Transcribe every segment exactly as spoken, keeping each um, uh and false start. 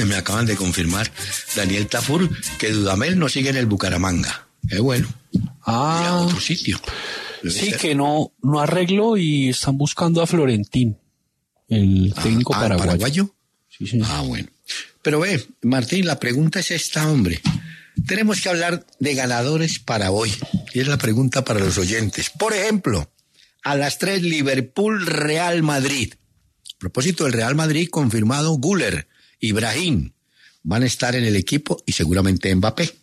me acaban de confirmar, Daniel Tafur, que Dudamel no sigue en el Bucaramanga. Qué bueno. Ah. Y a otro sitio. Debe Sí, ser. que no, no arregló y están buscando a Florentín, el técnico ah, paraguayo. ¿paraguayo? Sí, sí. Ah, bueno. Pero ve, Martín, la pregunta es esta, hombre. Tenemos que hablar de ganadores para hoy. Y es la pregunta para los oyentes. Por ejemplo, a las tres, Liverpool-Real Madrid. A propósito del Real Madrid, confirmado Güler, Ibrahim. Van a estar en el equipo y seguramente Mbappé.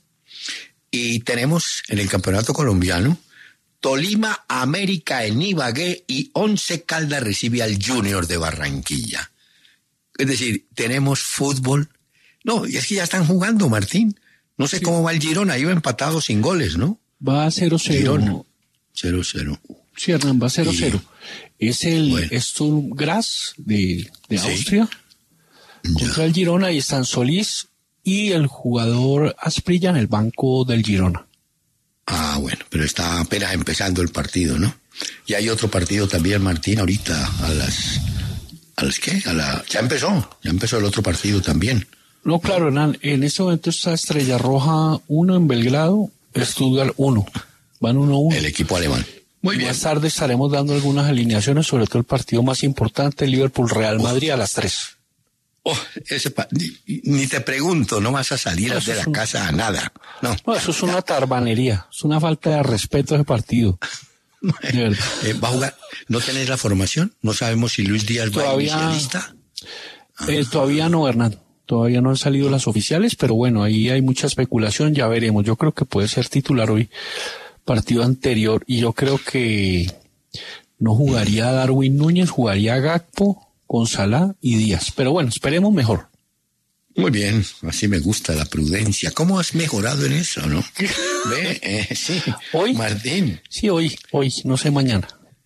Y tenemos en el campeonato colombiano Tolima, América en Ibagué y Once Caldas recibe al Junior de Barranquilla. Es decir, tenemos fútbol. No, y es que ya están jugando, Martín. No sé sí. cómo va el Girona, iba empatado sin goles, ¿no? Va a cero cero. Girona, cero cero. Sí, Hernán, va a cero cero. Y... Es el bueno. Sturm Graz de, de sí. Austria contra ya. el Girona y están Solís y el jugador Asprilla en el banco del Girona. Ah, bueno, pero está apenas empezando el partido, ¿no? Y hay otro partido también, Martín, ahorita a las... ¿A las qué? A la... Ya empezó, ya empezó el otro partido también. No, claro, Hernán, en este momento está Estrella Roja uno en Belgrado, Stuttgart uno. Van uno uno. El equipo alemán. Muy bien. Más tarde estaremos dando algunas alineaciones, sobre todo el partido más importante, Liverpool-Real Madrid, a las tres. Oh, ese pa... ni, ni te pregunto, no vas a salir no, de la un... casa a nada. No, no eso es una tarbanería, es una falta de respeto a ese partido. De verdad. Eh, ¿Va a jugar? ¿No tenés la formación? ¿No sabemos si Luis Díaz todavía, va a inicialista? Eh, todavía no, Hernán. Todavía no han salido las oficiales, pero bueno, ahí hay mucha especulación, ya veremos. Yo creo que puede ser titular hoy, partido anterior, y yo creo que no jugaría Darwin Núñez, jugaría Gakpo con Salah y Díaz. Pero bueno, esperemos mejor. Muy bien, así me gusta la prudencia. ¿Cómo has mejorado en eso, no? Ve, eh, sí. ¿Hoy? Martín. Sí, hoy, hoy, no sé mañana.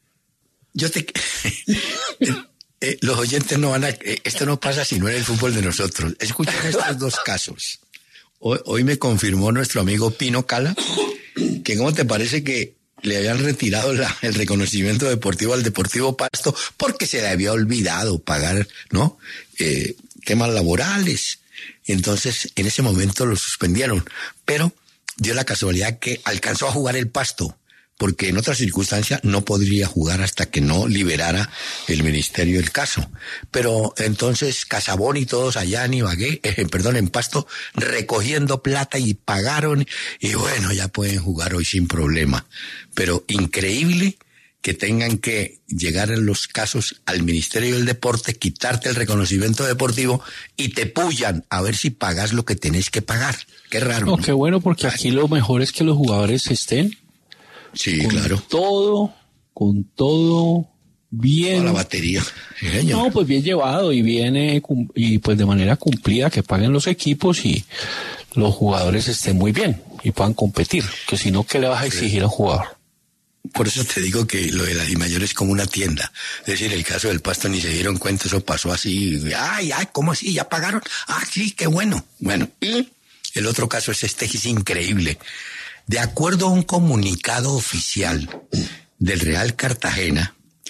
Yo te... eh, los oyentes no van a... Eh, esto no pasa si no en el fútbol de nosotros. Escuchen estos dos casos. Hoy, hoy me confirmó nuestro amigo Pino Cala que ¿cómo te parece que le habían retirado la, el reconocimiento deportivo al Deportivo Pasto porque se le había olvidado pagar, ¿no? Eh, temas laborales. Entonces, en ese momento lo suspendieron. Pero dio la casualidad que alcanzó a jugar el Pasto, porque en otras circunstancias no podría jugar hasta que no liberara el ministerio el caso. Pero entonces Casabón y todos allá en Ibagué, eh, perdón, en Pasto, recogiendo plata y pagaron, y bueno, ya pueden jugar hoy sin problema. Pero increíble que tengan que llegar en los casos al Ministerio del Deporte, quitarte el reconocimiento deportivo y te pullan a ver si pagas lo que tenés que pagar. Qué raro. No, ¿no? Qué bueno, porque aquí lo mejor es que los jugadores estén. Sí, con claro. todo, con todo bien. Toda la batería. Sí, señor. No, pues bien llevado y viene y pues de manera cumplida, que paguen los equipos y los jugadores estén muy bien y puedan competir. Que si no, ¿qué le vas a exigir al jugador? Por eso te digo que lo de la DIMAYOR es como una tienda. Es decir, el caso del Pasto ni se dieron cuenta, eso pasó así. Ay, ay, ¿cómo así? ¿Ya pagaron? Ah, sí, qué bueno. Bueno, y el otro caso es este, que es increíble. De acuerdo a un comunicado oficial del Real Cartagena,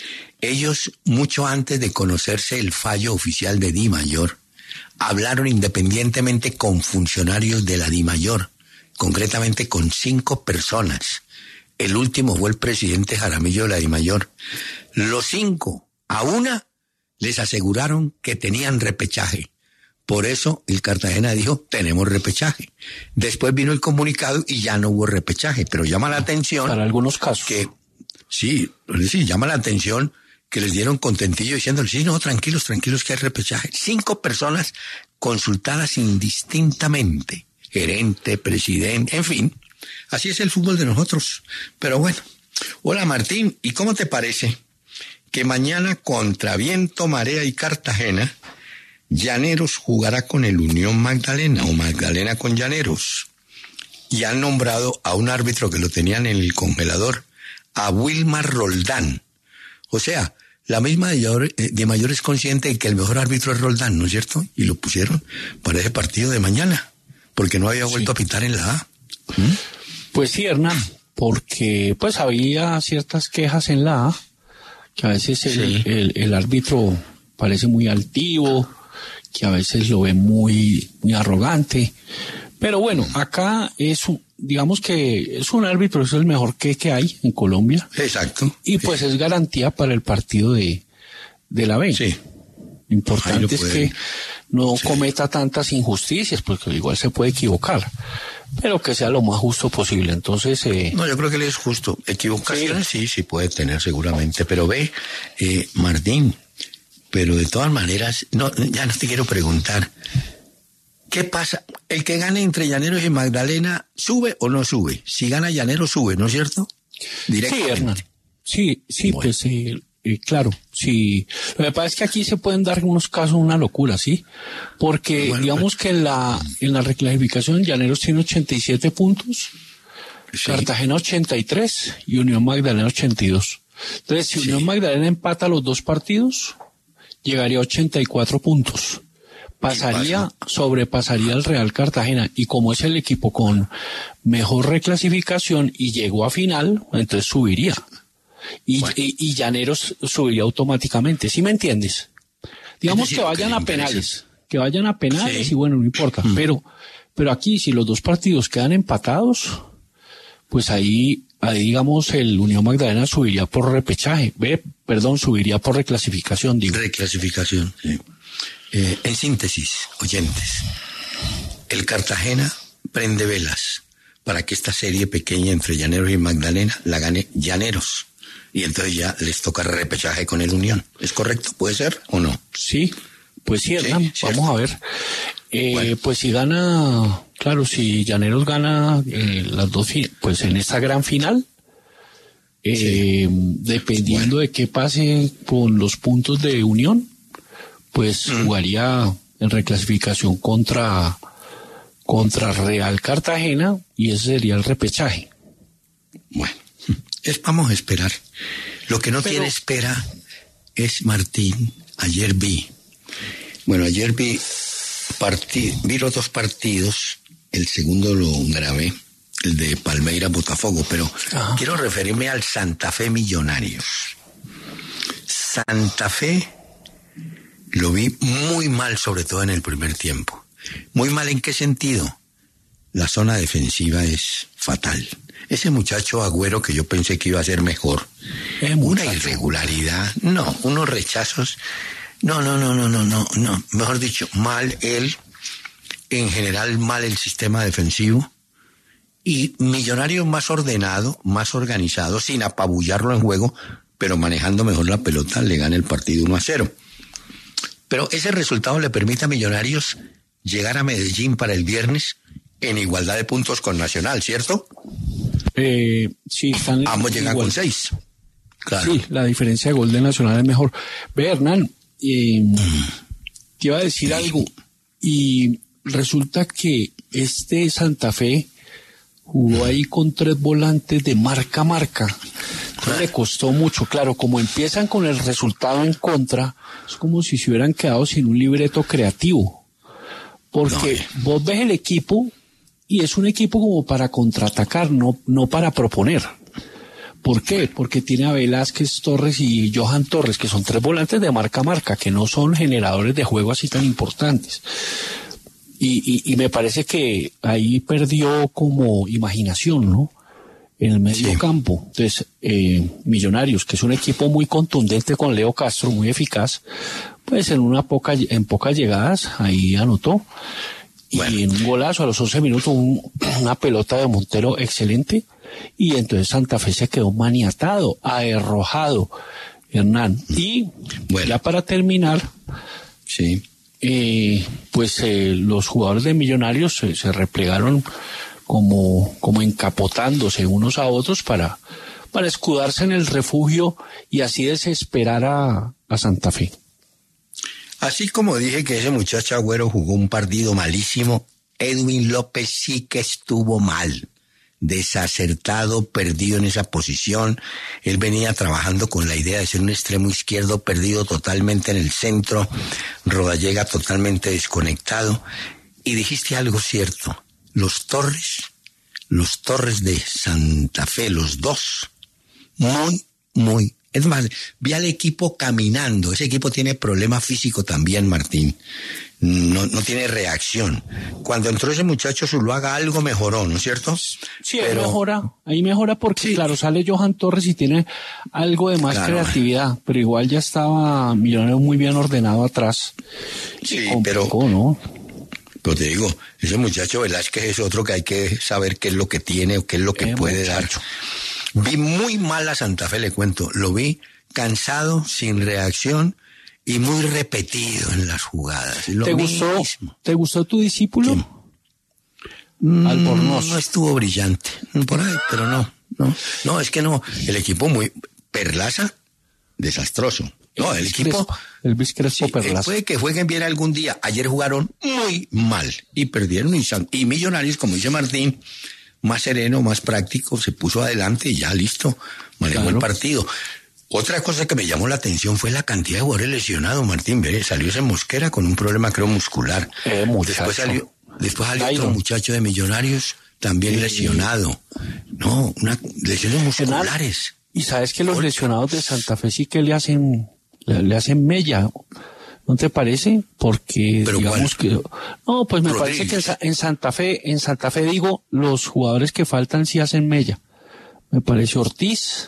ellos, mucho antes de conocerse el fallo oficial de DIMAYOR, hablaron independientemente con funcionarios de la DIMAYOR, concretamente con cinco personas. El último fue el presidente Jaramillo de la DIMAYOR. Los cinco, a una, les aseguraron que tenían repechaje. Por eso el Cartagena dijo, tenemos repechaje. Después vino el comunicado y ya no hubo repechaje. Pero llama la atención... Para algunos casos. Que, sí, sí, llama la atención que les dieron contentillo diciéndoles, sí, no, tranquilos, tranquilos que hay repechaje. Cinco personas consultadas indistintamente. Gerente, presidente, en fin... Así es el fútbol de nosotros. Pero bueno. Hola Martín, ¿y cómo te parece que mañana contra Viento, Marea y Cartagena, Llaneros jugará con el Unión Magdalena o Magdalena con Llaneros? Y han nombrado a un árbitro que lo tenían en el congelador, a Wilmar Roldán. O sea, la misma de, de Mayor es consciente de que el mejor árbitro es Roldán, ¿no es cierto? Y lo pusieron para ese partido de mañana, porque no había vuelto sí. a pitar en la A. ¿Mm? Pues sí, Hernán, porque pues había ciertas quejas en la A, que a veces el, sí. el, el árbitro parece muy altivo, que a veces lo ve muy, muy arrogante. Pero bueno, acá es un, digamos que es un árbitro, es el mejor que, que hay en Colombia. Exacto. Y pues sí. es garantía para el partido de, de la B. Sí. Lo importante es que no sí. cometa tantas injusticias, porque igual se puede equivocar, pero que sea lo más justo posible. Entonces, eh, no, yo creo que él es justo. Equivocaciones sí, sí, sí puede tener seguramente, pero ve, eh, Martín, pero de todas maneras, no, ya no te quiero preguntar, ¿qué pasa? El que gane entre Llaneros y Magdalena, ¿sube o no sube? Si gana Llaneros, sube, ¿no es cierto? Directamente. Sí, Hernán. Sí, sí, bueno. pues eh, eh, claro, sí. Lo que pasa es que aquí se pueden dar unos casos una locura, ¿sí? Porque bueno, digamos pues, que en la, en la reclasificación Llaneros tiene ochenta y siete puntos, sí. Cartagena ochenta y tres y Unión Magdalena ochenta y dos. Entonces, si sí. Unión Magdalena empata los dos partidos, llegaría a ochenta y cuatro puntos. Pasaría, sobrepasaría al Real Cartagena, y como es el equipo con mejor reclasificación y llegó a final, entonces subiría. Y, bueno. y, y Llaneros subiría automáticamente, ¿sí me entiendes? Digamos que vayan a penales, que vayan a penales sí. y bueno, no importa. Mm. Pero, pero aquí, si los dos partidos quedan empatados, pues ahí, ahí digamos, el Unión Magdalena subiría por repechaje, ve, perdón, subiría por reclasificación, digo. Reclasificación, sí. Eh, en síntesis, oyentes, el Cartagena prende velas para que esta serie pequeña entre Llaneros y Magdalena la gane Llaneros. Y entonces ya les toca repechaje con el Unión. ¿Es correcto? ¿Puede ser o no? Sí, pues sí, Hernán, sí, vamos a ver. Eh, bueno. Pues si gana, claro, si Llaneros gana eh, las dos, pues en esta gran final, eh, sí. dependiendo bueno. de qué pase con los puntos de Unión, pues mm. jugaría en reclasificación contra, contra Real Cartagena y ese sería el repechaje. Bueno, es, vamos a esperar. Lo que no Pero, tiene espera es Martín. Ayer vi, bueno, ayer vi, partid, vi los dos partidos, el segundo lo grabé, el de Palmeiras Botafogo, pero Ajá. quiero referirme al Santa Fe Millonarios. Santa Fe lo vi muy mal, sobre todo en el primer tiempo. ¿Muy mal en qué sentido? La zona defensiva es fatal. Ese muchacho Agüero, que yo pensé que iba a ser mejor, una irregularidad, no, unos rechazos, no, no, no, no, no, no, no, mejor dicho, mal él, en general mal el sistema defensivo, y Millonarios más ordenado, más organizado, sin apabullarlo en juego, pero manejando mejor la pelota, le gana el partido uno a cero. Pero ese resultado le permite a Millonarios llegar a Medellín para el viernes en igualdad de puntos con Nacional, ¿cierto? Eh, sí, están Ambos llegan con seis. Claro. Sí, la diferencia de gol de Nacional es mejor. Ve, Hernán, eh, mm. te iba a decir sí. algo, y resulta que este Santa Fe jugó ahí con tres volantes de marca a marca. Entonces le costó mucho. Claro, como empiezan con el resultado en contra, es como si se hubieran quedado sin un libreto creativo. Porque no. vos ves el equipo y es un equipo como para contraatacar, no, no para proponer. ¿Por qué? Porque tiene a Velázquez Torres y Johan Torres, que son tres volantes de marca a marca, que no son generadores de juego así tan importantes. Y, y, y me parece que ahí perdió como imaginación, ¿no? En el medio sí. campo. Entonces, eh, Millonarios, que es un equipo muy contundente con Leo Castro, muy eficaz, pues en una poca, en pocas llegadas, ahí anotó. Bueno. Y en un golazo a los once minutos, un, una pelota de Montero excelente. Y entonces Santa Fe se quedó maniatado, aherrojado, Hernán. Y bueno. ya para terminar, sí. Eh, pues eh, los jugadores de Millonarios se, se replegaron como, como encapotándose unos a otros para, para escudarse en el refugio y así desesperar a, a Santa Fe. Así como dije que ese muchacho Agüero jugó un partido malísimo, Edwin López sí que estuvo mal. Desacertado, perdido en esa posición. Él venía trabajando con la idea de ser un extremo izquierdo, perdido totalmente en el centro, Rodallega totalmente desconectado. Y dijiste algo cierto, los Torres, los Torres de Santa Fe, los dos, muy, muy Es más, vi al equipo caminando. Ese equipo tiene problema físico también, Martín. No, no tiene reacción. Cuando entró ese muchacho Zuluaga algo mejoró, ¿no es cierto? Sí, Pero, ahí mejora, ahí mejora porque sí. Claro, sale Johan Torres y tiene algo de más claro. creatividad, pero igual ya estaba Millonarios muy bien ordenado atrás. Sí, pero, ¿no? Pero te digo, ese muchacho Velázquez es otro que hay que saber qué es lo que tiene o qué es lo que eh, puede muchacho. dar. Vi muy mal a Santa Fe, le cuento, lo vi cansado, sin reacción, y muy repetido en las jugadas. Lo ¿Te gustó, mismo. ¿Te gustó tu discípulo? Mm, Albornoz. No estuvo brillante, por ahí, pero no, no. No, es que no. El equipo muy... Perlaza, desastroso. No, el, el equipo... El Luis Crespo sí, Perlaza. Puede que jueguen bien algún día. Ayer jugaron muy mal y perdieron. Y, y Millonarios, como dice Martín, más sereno, más práctico, se puso adelante y ya listo, manejó claro. el partido. Otra cosa que me llamó la atención fue la cantidad de jugadores lesionados, Martín. Ve, salió ese Mosquera con un problema, creo, muscular. Eh, después salió, después salió otro muchacho de Millonarios, también sí. lesionado. No, una, lesiones musculares. Y sabes que los lesionados de Santa Fe sí que le hacen, le, le hacen mella, ¿no te parece? Porque ¿Pero digamos cuál? que, no, pues me Rodríguez. parece que en Santa Fe, en Santa Fe digo, los jugadores que faltan sí hacen mella. Me parece Ortiz.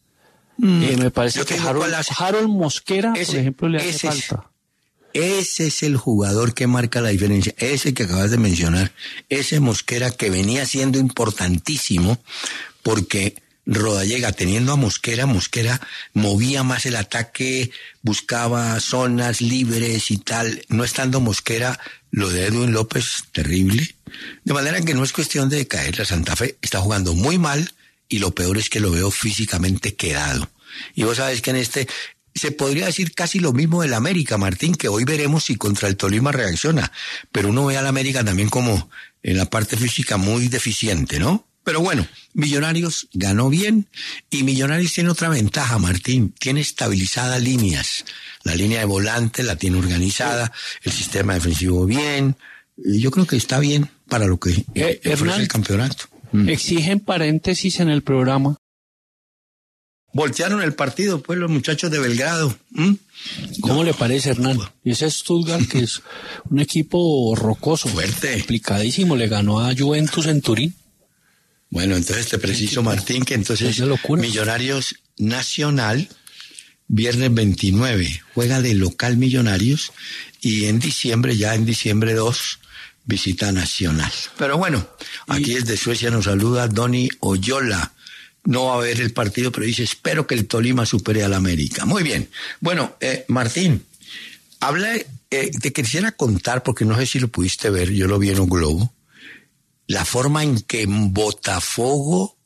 Mm, eh, me parece que Harold, Harold Mosquera, ese, por ejemplo, le hace falta. Es, ese es el jugador que marca la diferencia. Ese que acabas de mencionar. Ese Mosquera que venía siendo importantísimo porque Rodallega, teniendo a Mosquera, Mosquera movía más el ataque, buscaba zonas libres y tal. No estando Mosquera, lo de Edwin López, terrible. De manera que no es cuestión de caer. La Santa Fe está jugando muy mal. Y lo peor es que lo veo físicamente quedado. Y vos sabés que en este, se podría decir casi lo mismo del América, Martín, que hoy veremos si contra el Tolima reacciona. Pero uno ve al América también como en la parte física muy deficiente, ¿no? Pero bueno, Millonarios ganó bien y Millonarios tiene otra ventaja, Martín. Tiene estabilizadas líneas. La línea de volante la tiene organizada, el sistema defensivo bien. Yo creo que está bien para lo que eh, ofrece Hernán, el campeonato. Exigen paréntesis en el programa. Voltearon el partido, pues, los muchachos de Belgrado. ¿Mm? ¿Cómo no. le parece, Hernán? Y ese Stuttgart, que es un equipo rocoso. Fuerte. Complicadísimo, le ganó a Juventus en Turín. Bueno, entonces te preciso, Martín, que entonces Millonarios Nacional, viernes veintinueve, juega de local Millonarios, y en diciembre, ya en diciembre dos, visita Nacional. Pero bueno, aquí y... desde Suecia nos saluda Donny Oyola. No va a ver el partido, pero dice, espero que el Tolima supere al América. Muy bien. Bueno, eh, Martín, habla, eh, te quisiera contar, porque no sé si lo pudiste ver, yo lo vi en un globo, la forma en que Botafogo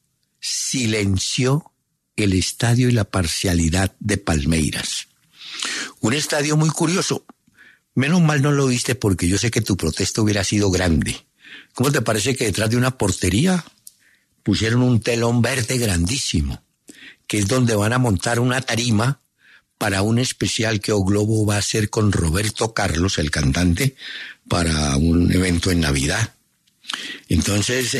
silenció el estadio y la parcialidad de Palmeiras. Un estadio muy curioso. Menos mal no lo viste porque yo sé que tu protesta hubiera sido grande. ¿Cómo te parece que detrás de una portería pusieron un telón verde grandísimo, que es donde van a montar una tarima para un especial que O Globo va a hacer con Roberto Carlos, el cantante, para un evento en Navidad? Entonces,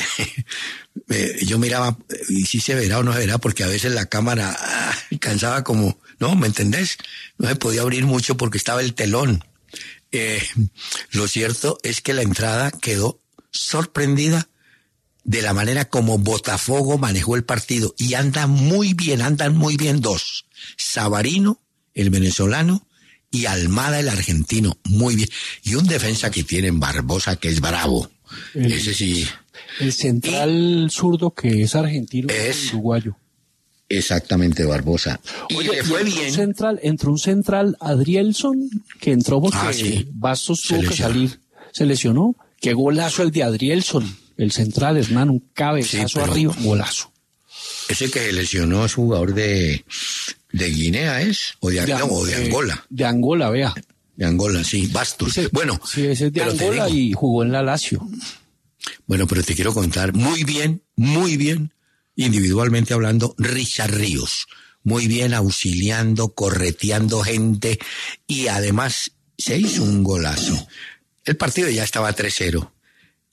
eh, yo miraba, y si se verá o no se verá, porque a veces la cámara ah, cansaba como, ¿no? ¿Me entendés? No se podía abrir mucho porque estaba el telón. Eh, lo cierto es que la entrada quedó sorprendida de la manera como Botafogo manejó el partido, y anda muy bien, andan muy bien dos, Savarino, el venezolano, y Almada, el argentino, muy bien, y un defensa que tienen, Barbosa, que es bravo, el, ese sí. El central y, zurdo que es argentino, es uruguayo. Exactamente, Barbosa. Y Oye, le fue y bien. Un central, entró un central, Adrielson, que entró porque ah, sí. Bastos tuvo que salir, se lesionó. Qué golazo el de Adrielson, el central, Hernán, un cabezazo sí, arriba, golazo. Ese que se lesionó es jugador de, de Guinea, ¿es? O de, de, no, o de eh, Angola. De Angola, vea. De Angola, sí, Bastos. Ese, bueno. Sí, ese es de Angola y jugó en la Lazio. Bueno, pero te quiero contar, muy bien, muy bien, individualmente hablando, Richard Ríos. Muy bien auxiliando, correteando gente, y además se hizo un golazo. El partido ya estaba tres cero.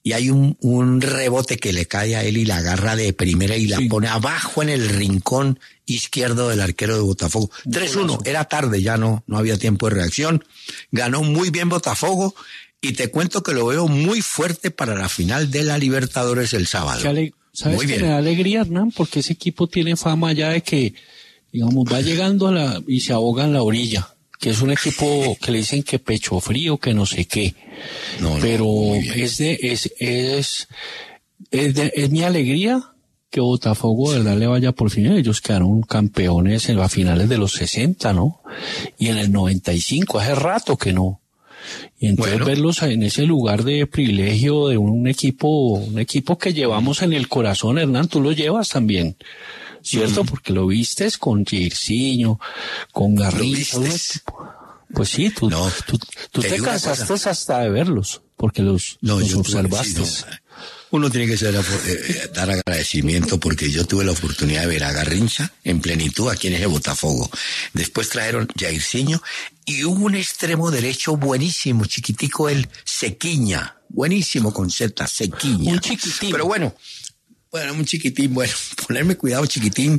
y hay un, un rebote que le cae a él y la agarra de primera y la sí. pone abajo en el rincón izquierdo del arquero de Botafogo. tres uno, era tarde, ya no, no había tiempo de reacción. Ganó muy bien Botafogo y te cuento que lo veo muy fuerte para la final de la Libertadores el sábado. ¿Sabes qué me da alegría, Hernán? Porque ese equipo tiene fama ya de que, digamos, va llegando a la y se ahoga en la orilla. Que es un equipo que le dicen que pecho frío, que no sé qué. No, pero no, es de, es, es, es, de, es mi alegría que Botafogo de verdad le vaya por fin. Ellos quedaron campeones en las finales de los sesenta, ¿no? Y en el noventa y cinco, hace rato que no. Y entonces bueno, verlos en ese lugar de privilegio de un equipo, un equipo que llevamos en el corazón, Hernán, tú lo llevas también. ¿Cierto? Mm. Porque lo vistes con Jairzinho, con Garrincha. Pues sí, tú, no, tú, tú te, te cansaste hasta de verlos, porque los, no, los observaste. Sí, no. Uno tiene que ser, eh, dar agradecimiento porque yo tuve la oportunidad de ver a Garrincha en plenitud aquí en ese Botafogo. Después trajeron Jairzinho y hubo un extremo derecho buenísimo, chiquitico, el Sequiña. Buenísimo con Z, Sequiña. Un chiquitín. Pero bueno, bueno, un chiquitín, bueno, ponerme cuidado, chiquitín,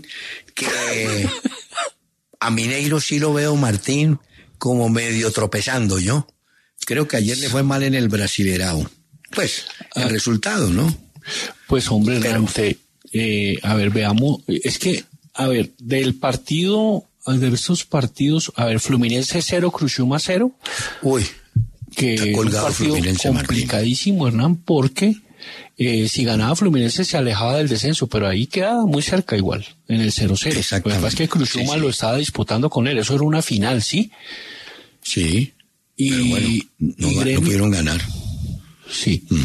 que a Mineiro sí lo veo, Martín, como medio tropezando yo. Creo que ayer le fue mal en el Brasileirão. Pues, el ah, resultado, ¿no? Pues, hombre, Pero, realmente, eh, a ver, veamos, es que, a ver, del partido, de estos partidos, a ver, Fluminense cero, Cruzuma cero. Uy, que está colgado es un Fluminense, complicadísimo, Martín. Hernán, porque eh, si ganaba Fluminense se alejaba del descenso, pero ahí quedaba muy cerca igual, en el cero cero. Lo que pasa es que Cruzuma sí, sí. lo estaba disputando con él, eso era una final, ¿sí? Sí, y, pero bueno, no, y Gremio, no pudieron ganar. Sí. Mm.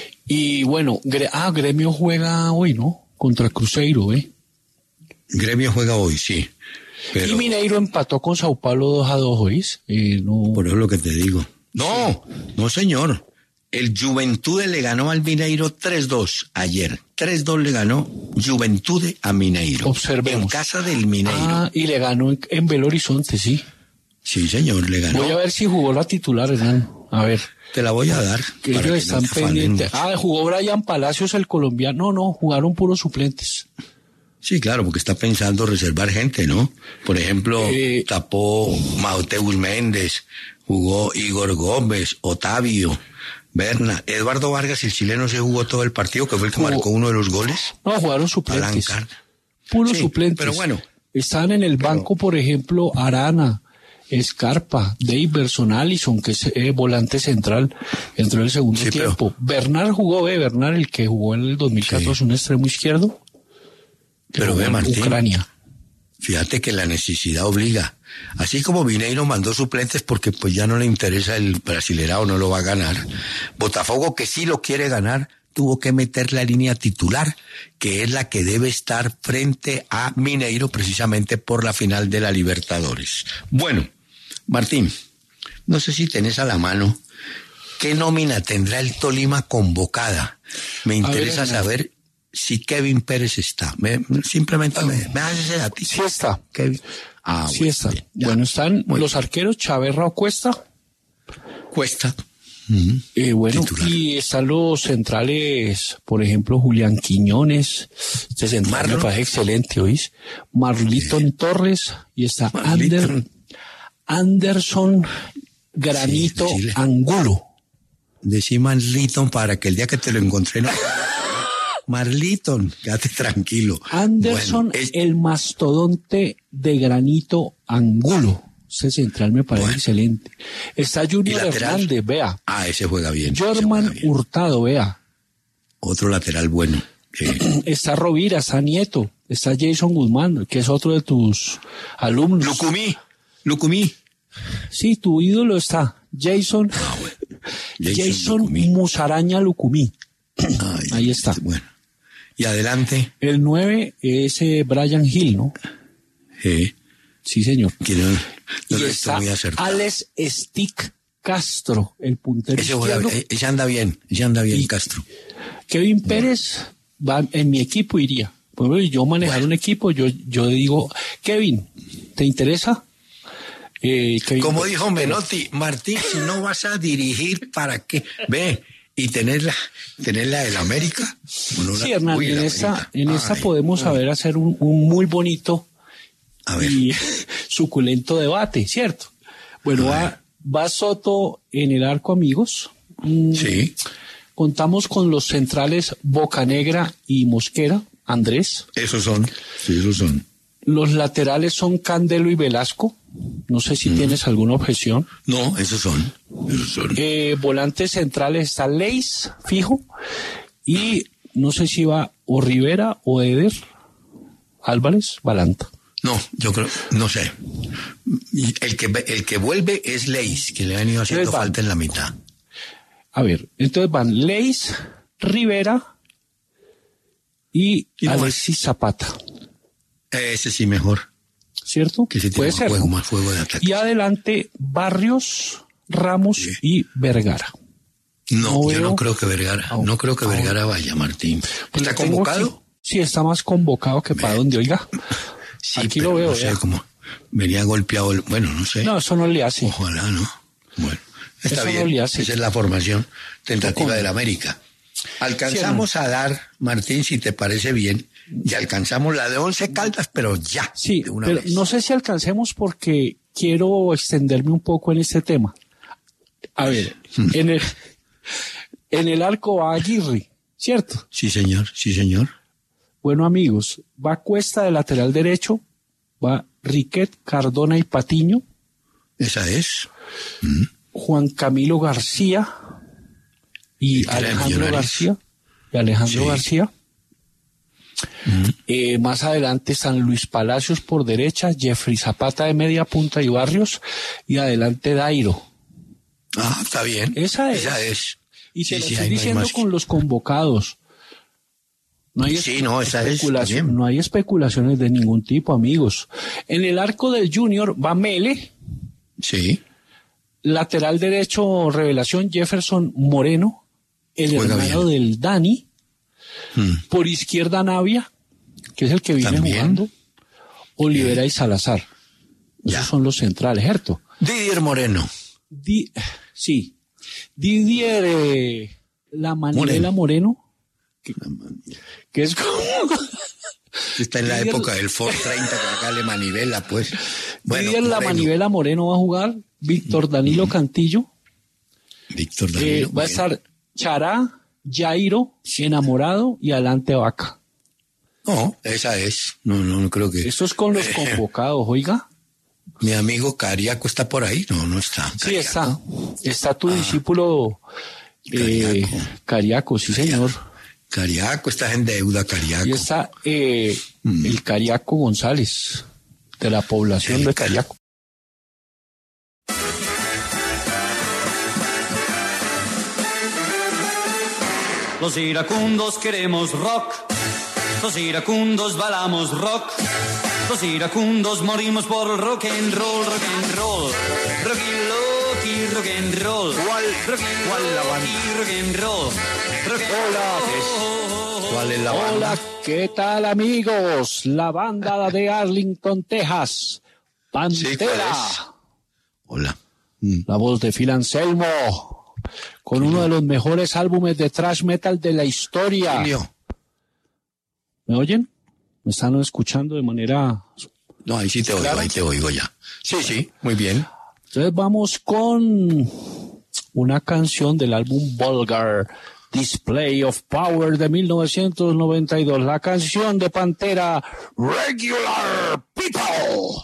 Y bueno, Gre- ah, Gremio juega hoy, ¿no? Contra Cruzeiro, ¿eh? Gremio juega hoy, sí. Pero... Y Mineiro empató con Sao Paulo dos a dos, ¿oís? Eh, no... Por eso es lo que te digo. No, no señor. El Juventude le ganó al Mineiro tres dos ayer. tres dos le ganó Juventude a Mineiro. Observemos. En casa del Mineiro. Ah, y le ganó en, en Belo Horizonte, sí. Sí, señor, le ganó. Voy a ver si jugó la titular, Hernán. A ver. Te la voy a dar. Que ellos están no pendientes. Ah, jugó Brian Palacios, el colombiano. No, no, jugaron puros suplentes. Sí, claro, porque está pensando reservar gente, ¿no? Por ejemplo, eh, tapó Mateus Méndez, jugó Igor Gómez, Otavio, Berna, Eduardo Vargas, el chileno, se jugó todo el partido, que fue el que jugó, marcó uno de los goles. No, jugaron suplentes. Puros sí, suplentes. Pero bueno. Están en el pero, banco, por ejemplo, Arana, Scarpa, Daverson, Allison, que es eh, volante central, entró en el segundo sí, tiempo. Pero... Bernard jugó, eh, Bernard, el que jugó en el dos mil catorce, sí. un extremo izquierdo. Pero ve, Martín, Ucrania. Fíjate que la necesidad obliga. Así como Mineiro mandó suplentes porque pues ya no le interesa el Brasileirão, no lo va a ganar. Botafogo, que sí lo quiere ganar, tuvo que meter la línea titular, que es la que debe estar frente a Mineiro precisamente por la final de la Libertadores. Bueno, Martín, no sé si tenés a la mano qué nómina tendrá el Tolima convocada. Me interesa ver, saber si Kevin Pérez está. Me, simplemente me, me haces ese dato. Sí está. Kevin. Ah, sí bueno, está. Bien, bueno, están muy los bien. Arqueros Chaverra o Cuesta. Cuesta. Uh-huh. Eh, bueno, titular. Y están los centrales, por ejemplo, Julián Quiñones. Este central Marlon. Me parece excelente, ¿oís? Marliton eh. Torres. Y está Ander, Anderson Granito sí, Angulo. Decí Marliton para que el día que te lo encontré no... Marliton, quédate tranquilo. Anderson, bueno, es... el mastodonte de Granito Angulo. Ese central me parece bueno. excelente. Está Junior Hernández, vea. Ah, ese juega bien. Jorman Hurtado, vea. Otro lateral bueno. Eh. Está Rovira, está Nieto, está Jason Guzmán, que es otro de tus alumnos. Lucumí, Lucumí. Sí, tu ídolo está. Jason, ah, bueno. Jason, Jason Lucumí. Musaraña Lucumí. Ay, ahí está. Bueno. Y adelante. El nueve es eh, Brian Hill, ¿no? Sí. Sí, señor. No, no y está Alex Stick Castro, el puntero ese izquierdo. Juega, ese anda bien, ese anda bien, y Castro. Kevin Pérez va en mi equipo, iría. Pues yo manejar bueno. un equipo, yo yo digo, Kevin, ¿te interesa? Eh, Kevin Como Pérez. Dijo Menotti, Martín, si no vas a dirigir, ¿para qué? Ve, y tenerla, tenerla del América. Bueno, sí, Hernán, en esta, en esta ay, podemos ay. saber hacer un, un muy bonito a ver. y suculento debate, ¿cierto? Bueno, va, va Soto en el arco, amigos. Mm, sí. Contamos con los centrales Bocanegra y Mosquera, Andrés. Esos son, sí, esos son. Los laterales son Candelo y Velasco. No sé si mm. tienes alguna objeción. No, esos son. Esos son. Eh, volantes centrales está Leis, fijo. Y no sé si va o Rivera o Eder Álvarez, Balanta. No, yo creo, no sé. El que, el que vuelve es Leis, que le han ido haciendo entonces falta van, en la mitad. A ver, entonces van Leis, Rivera y, y Alexis Zapata. Ese sí mejor. ¿Cierto? Que se puede más ser. Fuego, más fuego de ataque. Y adelante Barrios, Ramos sí. y Vergara. No, no yo veo... no creo que Vergara, oh, no creo que Vergara oh. vaya, Martín. ¿Está convocado? Sí, sí, está más convocado que para donde, oiga. Sí, aquí lo veo. No sé cómo venía golpeado, el... bueno, no sé. No, eso no le hace. Ojalá, ¿no? Bueno, está eso bien. No le hace. Esa es la formación tentativa del América. Alcanzamos sí, a dar, Martín, si te parece bien, y alcanzamos la de Once Caldas, pero ya. Sí, de una pero vez. No sé si alcancemos porque quiero extenderme un poco en este tema. A ver, hmm. en el en el arco va Aguirre, ¿cierto? Sí, señor, sí, señor. Bueno, amigos, va Cuesta de lateral derecho, va Riquet, Cardona y Patiño. Esa es. Mm. Juan Camilo García y Alejandro García. Y Alejandro sí. García. Mm. Eh, más adelante están Luis Palacios por derecha, Jeffrey Zapata de media punta y Barrios, y adelante Dairo. Ah, está bien. Esa es. Esa es. Y te sí, lo sí, estoy diciendo no con los convocados. No hay, sí, no, esa especulación, es no hay especulaciones de ningún tipo, amigos. En el arco del Junior va Mele. Sí. Lateral derecho, revelación, Jefferson Moreno, el Juega hermano bien. del Dani. Hmm. Por izquierda, Navia, que es el que viene ¿También? jugando. Olivera eh. y Salazar. Ya. Esos son los centrales, ¿cierto? Didier Moreno. Di, sí. Didier eh, La Manivela Moreno. Moreno que, que es como... Está en la Didier, época del Ford treinta, que acá le manivela, pues. Bueno, Didier La Manivela Moreno va a jugar. Víctor Danilo uh-huh. Cantillo. Víctor Danilo. Eh, va a estar Chará, Jairo, Enamorado y adelante Vaca. No, esa es. No, no, no creo que... Esto es con los eh, convocados, oiga. Mi amigo Cariaco está por ahí. No, no está. Sí, Cariaco. está. Está tu ah, discípulo eh, Cariaco. Cariaco, sí, Cariaco. señor. Cariaco, estás en deuda, Cariaco. Y está eh, mm. el Cariaco González, de la población el de Cariaco. Los iracundos queremos rock, los iracundos balamos rock, los iracundos morimos por el rock and roll, rock and roll, rock and roll, rock and roll. ¿Cuál, rock ¿cuál es la banda? Rock and roll, rock and Hola, roll. ¿cuál es la banda? Hola, ¿qué tal, amigos? La banda de Arlington, Texas, Pantera. Sí, Hola. Mm. La voz de Phil Anselmo. Con uno de los mejores álbumes de thrash metal de la historia. Filio. ¿Me oyen? ¿Me están escuchando de manera...? No, ahí sí te oigo, ahí te oigo ya. Sí, sí, muy bien. Entonces vamos con una canción del álbum Vulgar, Display of Power de mil novecientos noventa y dos. La canción de Pantera, Regular People.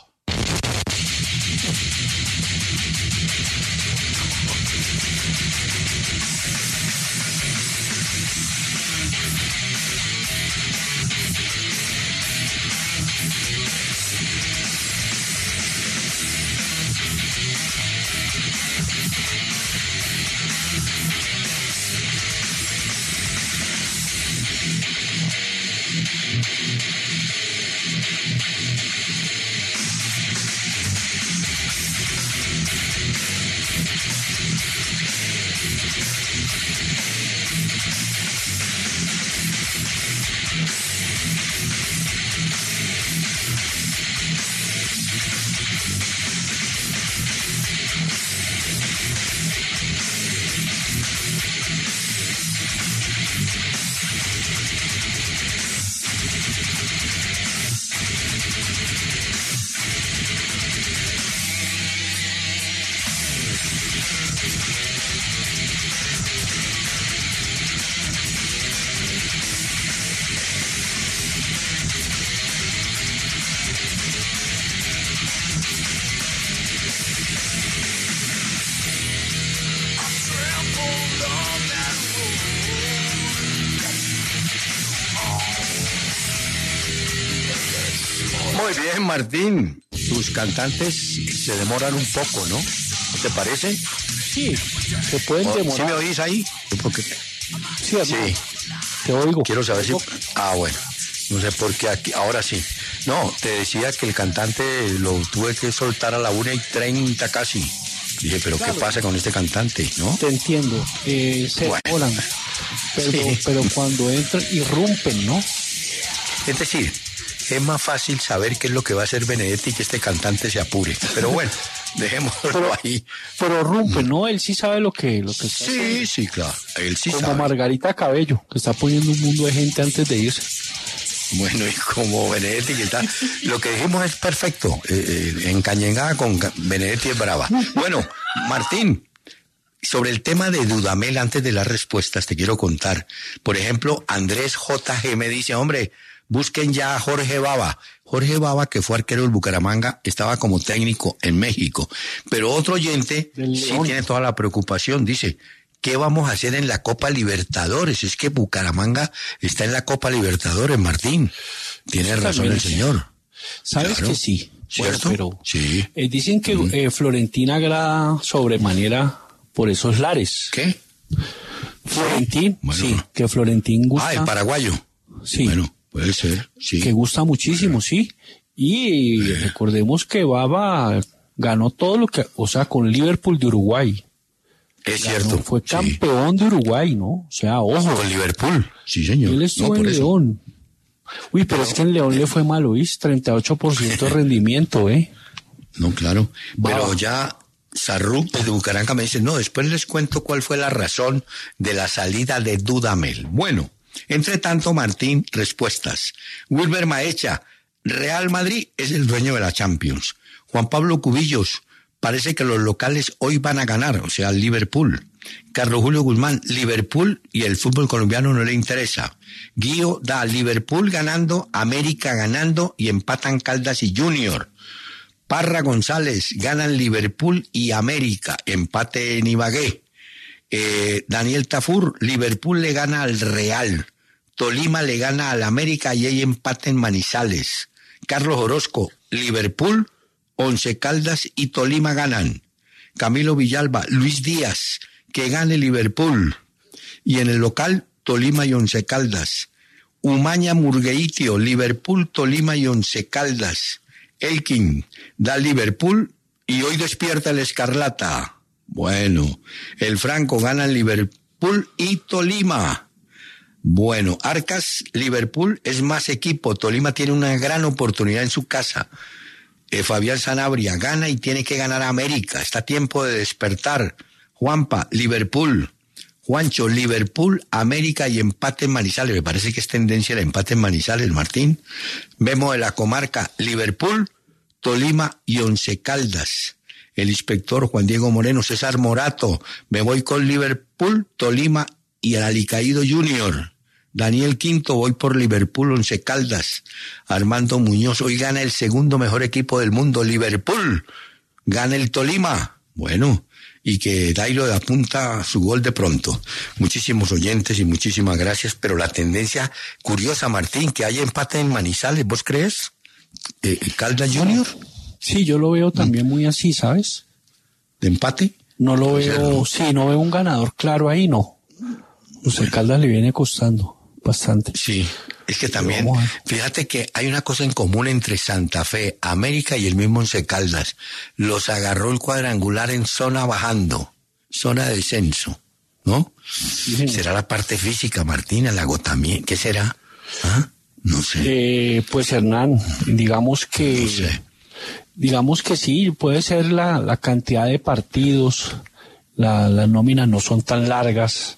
Muy bien, Martín. Tus cantantes se demoran un poco, ¿no? ¿No te parece? Sí, se pueden ¿Sí demorar. me oís ahí? Porque... Sí, hermano, Sí. te oigo. Quiero saber si... Ah, bueno. No sé por qué aquí... Ahora sí. No, te decía que el cantante lo tuve que soltar a la una y treinta casi. Dije, pero Claro. ¿qué pasa con este cantante? ¿No? Te entiendo. Eh, se Bueno. demoran. Pero, Sí. pero cuando entran, irrumpen, ¿no? Es decir, es más fácil saber qué es lo que va a hacer Benedetti y que este cantante se apure. Pero bueno, dejémoslo Pero- ahí. Pero irrumpen, ¿no? Él sí sabe lo que, lo que está haciendo. Sí, sí, claro. Él sí Como sabe. Margarita Cabello, que está poniendo un mundo de gente antes de irse. Bueno, y como Benedetti que está... Lo que dijimos es perfecto. Eh, eh, encañengada con Ca- Benedetti es brava. Bueno, Martín, sobre el tema de Dudamel, antes de las respuestas, te quiero contar. Por ejemplo, Andrés J G me dice, hombre, busquen ya a Jorge Baba. Jorge Baba, que fue arquero del Bucaramanga, estaba como técnico en México. Pero otro oyente Del sí León. tiene toda la preocupación. Dice, ¿qué vamos a hacer en la Copa Libertadores? Es que Bucaramanga está en la Copa Libertadores, Martín. Tiene Eso razón también el es- señor. ¿Sabes Claro. que sí? ¿Cierto? Bueno, pero Sí. eh, dicen que eh, Florentina agrada sobremanera por esos lares. ¿Qué? Florentín, Bueno. sí, que Florentín gusta. Ah, el paraguayo. Sí. Bueno, puede ser, sí. Que gusta muchísimo, sí. Y recordemos que Baba ganó todo lo que, o sea, con Liverpool de Uruguay. Es Ganó, cierto. fue sí. campeón de Uruguay, ¿no? O sea, ojo. Con Liverpool. Sí, señor. Él estuvo No, en por eso. León. Uy, pero, es que en León le fue mal, ¿oís? treinta y ocho por ciento de rendimiento, ¿eh? No, claro. Baba. Pero ya Sarrup de Bucaramanga me dice, no, después les cuento cuál fue la razón de la salida de Dudamel. Bueno, entre tanto, Martín, respuestas. Wilber Maecha, Real Madrid es el dueño de la Champions. Juan Pablo Cubillos, parece que los locales hoy van a ganar, o sea, Liverpool. Carlos Julio Guzmán, Liverpool y el fútbol colombiano no le interesa. Guío da Liverpool ganando, América ganando y empatan Caldas y Junior. Parra González, ganan Liverpool y América, empate en Ibagué. Eh, Daniel Tafur, Liverpool le gana al Real. Tolima le gana al América y hay empate en Manizales. Carlos Orozco, Liverpool, Once Caldas y Tolima ganan. Camilo Villalba, Luis Díaz, que gane Liverpool. Y en el local, Tolima y Once Caldas. Umaña Murgueitio, Liverpool, Tolima y Once Caldas. Elkin, da Liverpool y hoy despierta el Escarlata. Bueno, el Franco gana Liverpool y Tolima. Bueno, Arcas, Liverpool es más equipo. Tolima tiene una gran oportunidad en su casa. Eh, Fabián Sanabria gana y tiene que ganar a América. Está a tiempo de despertar. Juanpa, Liverpool. Juancho, Liverpool, América y empate en Manizales. Me parece que es tendencia el empate en Manizales, Martín. Vemos de la comarca Liverpool, Tolima y Once Caldas. El inspector Juan Diego Moreno, César Morato. Me voy con Liverpool, Tolima y el Alicaído Junior. Daniel Quinto, voy por Liverpool, Once Caldas. Armando Muñoz, hoy gana el segundo mejor equipo del mundo, Liverpool. Gana el Tolima. Bueno, y que Dairo apunta su gol de pronto. Muchísimos oyentes y muchísimas gracias, pero la tendencia curiosa, Martín, que hay empate en Manizales, ¿vos crees? Eh, ¿Caldas Junior? Sí, yo lo veo también muy así, ¿sabes? ¿De empate? No lo Puede ser, veo, ¿no? sí, no veo un ganador claro ahí, no. Once Caldas le viene costando bastante. Sí, es que también, Vamos a ver. fíjate que hay una cosa en común entre Santa Fe, América y el mismo Once Caldas. Los agarró el cuadrangular en zona bajando, zona de descenso, ¿no? Sí, señor. ¿Será la parte física, Martina, el agotamiento? ¿Qué será? ¿Ah? No sé. Eh, pues Hernán, digamos que, No sé. digamos que sí, puede ser la, la cantidad de partidos, la, las nóminas no son tan largas.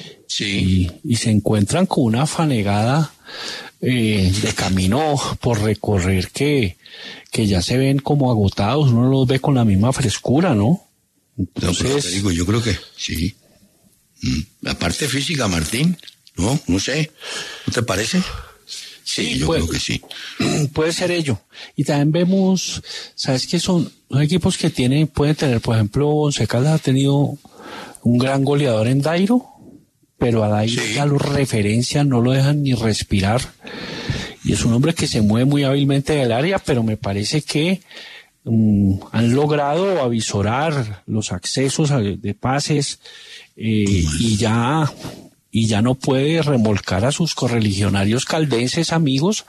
Sí. Y, y se encuentran con una fanegada eh, de camino por recorrer que, que ya se ven como agotados, uno los ve con la misma frescura, ¿no? No, pero Entonces, te digo, yo creo que sí. Mm, La parte física, Martín, no, no sé. ¿No te parece? Sí, Sí, yo pues, creo que sí. puede ser ello. Y también vemos, ¿sabes qué son? Son equipos que tienen, pueden tener, por ejemplo, Once Caldas ha tenido un gran goleador en Dairo, pero a Dairo Sí. ya lo referencian, no lo dejan ni respirar. y es un hombre que se mueve muy hábilmente del área, pero me parece que um, han logrado avisorar los accesos a, de pases eh, y ya y ya no puede remolcar a sus correligionarios caldenses amigos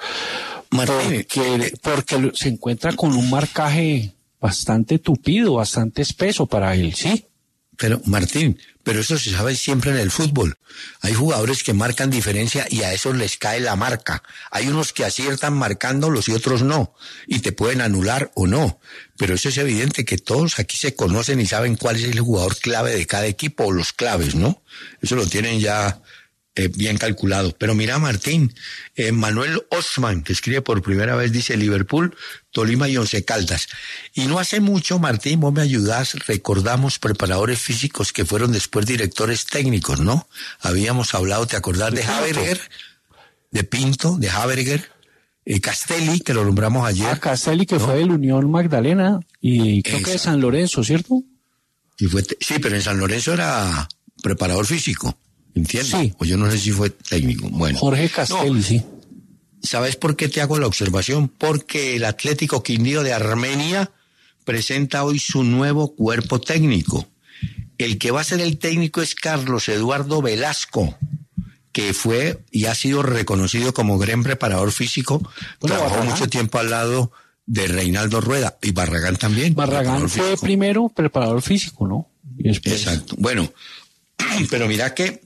porque, porque se encuentra con un marcaje bastante tupido, bastante espeso para él, ¿sí? Pero, Martín, pero eso se sabe siempre en el fútbol. Hay jugadores que marcan diferencia y a esos les cae la marca. Hay unos que aciertan marcándolos y otros no. Y te pueden anular o no. Pero eso es evidente que todos aquí se conocen y saben cuál es el jugador clave de cada equipo o los claves, ¿no? Eso lo tienen ya eh, bien calculado. Pero mira, Martín, eh, Manuel Osman, que escribe por primera vez, dice Liverpool, Tolima y Once Caldas. Y no hace mucho, Martín, vos me ayudás, recordamos preparadores físicos que fueron después directores técnicos, ¿no? Habíamos hablado, ¿te acordás de Haberger? De Pinto, de Haberger, eh, Castelli, que lo nombramos ayer. Ah, Castelli, que ¿no? Fue del Unión Magdalena y creo Esa. que de San Lorenzo, ¿cierto? Y fue, sí, pero en San Lorenzo era preparador físico, ¿entiendes? Sí. O yo no sé si fue técnico. Bueno. Jorge Castelli, no. sí. ¿Sabes por qué te hago la observación? Porque el Atlético Quindío de Armenia presenta hoy su nuevo cuerpo técnico. El que va a ser el técnico es Carlos Eduardo Velasco, que fue y ha sido reconocido como gran preparador físico. Bueno, trabajó Barragán. mucho tiempo al lado de Reinaldo Rueda y Barragán también. Barragán fue físico. primero preparador físico, ¿no? Y después... Exacto. Bueno, pero mira que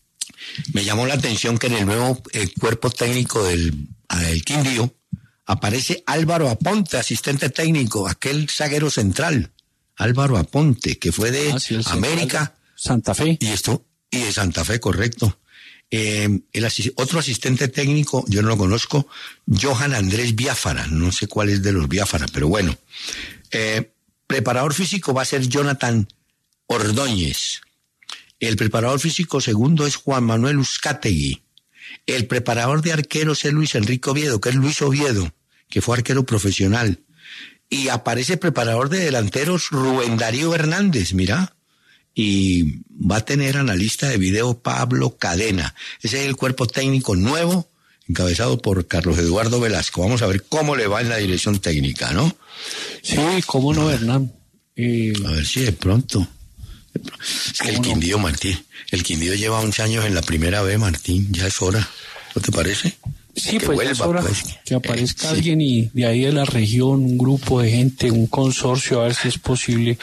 me llamó la atención que en el nuevo eh, cuerpo técnico del, del Quindío aparece Álvaro Aponte, asistente técnico, aquel zaguero central, Álvaro Aponte, que fue de ah, sí, América. Santa Fe. Y esto, y de Santa Fe, correcto. Eh, el asist, otro asistente técnico, yo no lo conozco, Johan Andrés Biafara, no sé cuál es de los Biafara, pero bueno. Eh, preparador físico va a ser Jonathan Ordóñez. El preparador físico segundo es Juan Manuel Uzcategui. El preparador de arqueros es Luis Enrique Oviedo, que es Luis Oviedo, que fue arquero profesional. Y aparece preparador de delanteros Rubén Darío Hernández, mira. Y va a tener analista de video Pablo Cadena. Ese es el cuerpo técnico nuevo, encabezado por Carlos Eduardo Velasco. Vamos a ver cómo le va en la dirección técnica, ¿no? Sí, cómo no, Hernán. Eh... A ver si de pronto... Es que el Quindío, Martín, el Quindío lleva once años en la primera B, Martín, ya es hora, ¿no te parece? Sí, que pues vuelva, es hora pues, que aparezca eh, alguien sí. Y de ahí de la región, un grupo de gente, un consorcio, a ver si es posible,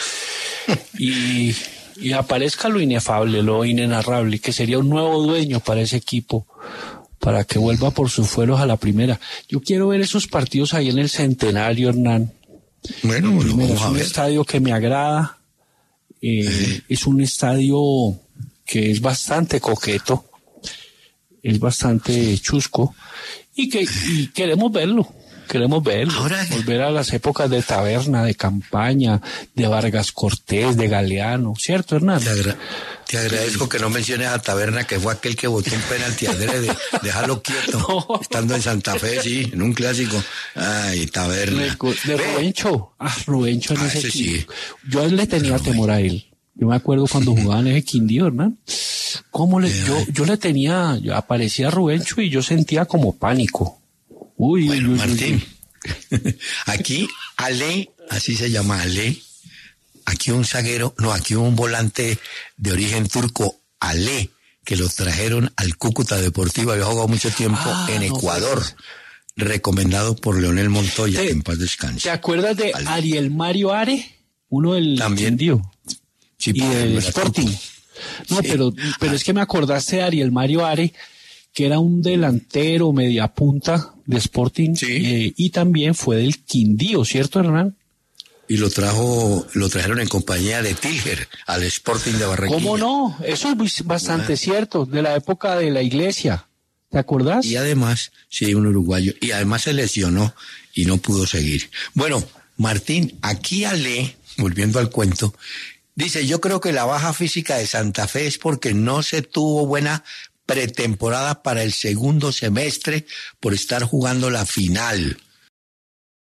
y, y aparezca lo inefable, lo inenarrable, que sería un nuevo dueño para ese equipo, para que vuelva por sus fueros a la primera. Yo quiero ver esos partidos ahí en el Centenario, Hernán. Bueno, bueno, primera, vamos a ver. Es un estadio que me agrada. Eh, eh. Es un estadio que es bastante coqueto, es bastante chusco y que y queremos verlo, queremos verlo, Ahora... volver a las épocas de taberna, de campaña, de Vargas Cortés, de Galeano, ¿cierto, Hernán? Te, agra- te agradezco que no menciones a Taberna, que fue aquel que botó un penalti adrede, déjalo quieto, no. Estando en Santa Fe, sí, en un clásico. Ay, Taberna. De, de Rubencho, ah, Rubencho en ah, ese, ese sí. Yo le tenía Rubencho. temor a él. Yo me acuerdo cuando jugaba en ese Quindío, Hernán. ¿Cómo le, yo, yo le tenía, yo aparecía Rubencho y yo sentía como pánico. Uy, bueno, uy, Martín, uy. Aquí Ale, así se llama Ale, aquí un zaguero, no, aquí un volante de origen turco, Ale, que lo trajeron al Cúcuta Deportivo, había jugado mucho tiempo ah, en Ecuador, no, recomendado por Leonel Montoya, ¿Te, en paz descanse. ¿Te acuerdas de Ale. Ariel Mario Are? Uno del También. Quindío. Sí, y del Sporting. No, sí. pero, pero es que me acordaste de Ariel Mario Are, que era un delantero media punta de Sporting, sí. eh, y también fue del Quindío, ¿cierto, Hernán? Y lo trajo, lo trajeron en compañía de Tilger al Sporting de Barranquilla. ¿Cómo no? Eso es bastante ah. cierto, de la época de la Iglesia. ¿Te acordás? Y además, sí, un uruguayo, y además se lesionó y no pudo seguir. Bueno, Martín, aquí Ale, volviendo al cuento, dice, yo creo que la baja física de Santa Fe es porque no se tuvo buena pretemporada para el segundo semestre por estar jugando la final.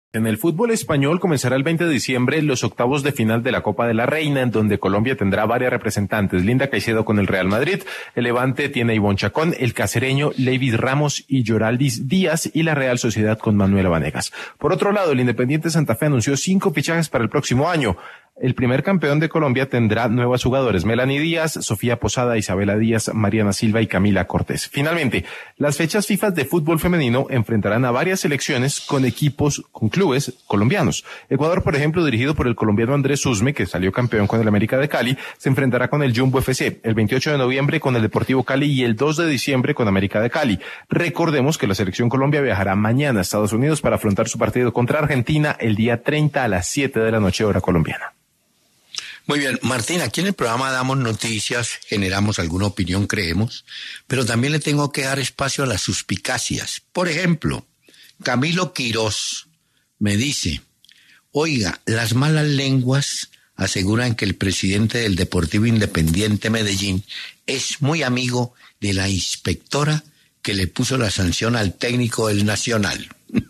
En el fútbol español comenzará el veinte de diciembre los octavos de final de la Copa de la Reina, en donde Colombia tendrá varias representantes. Linda Caicedo con el Real Madrid, el Levante tiene a Ivonne Chacón, el cacereño Levis Ramos y Yoraldis Díaz, y la Real Sociedad con Manuela Vanegas. Por otro lado, el Independiente Santa Fe anunció cinco fichajes para el próximo año. El primer campeón de Colombia tendrá nuevas jugadores: Melanie Díaz, Sofía Posada, Isabela Díaz, Mariana Silva y Camila Cortés. Finalmente, las fechas FIFA de fútbol femenino enfrentarán a varias selecciones con equipos, con clubes colombianos. Ecuador, por ejemplo, dirigido por el colombiano Andrés Usme, que salió campeón con el América de Cali, se enfrentará con el Jumbo F C el veintiocho de noviembre con el Deportivo Cali y el dos de diciembre con América de Cali. Recordemos que la selección Colombia viajará mañana a Estados Unidos para afrontar su partido contra Argentina el día treinta a las siete de la noche, hora colombiana. Muy bien, Martín, aquí en el programa damos noticias, generamos alguna opinión, creemos, pero también le tengo que dar espacio a las suspicacias. Por ejemplo, Camilo Quirós me dice: oiga, las malas lenguas aseguran que el presidente del Deportivo Independiente Medellín es muy amigo de la inspectora que le puso la sanción al técnico del Nacional.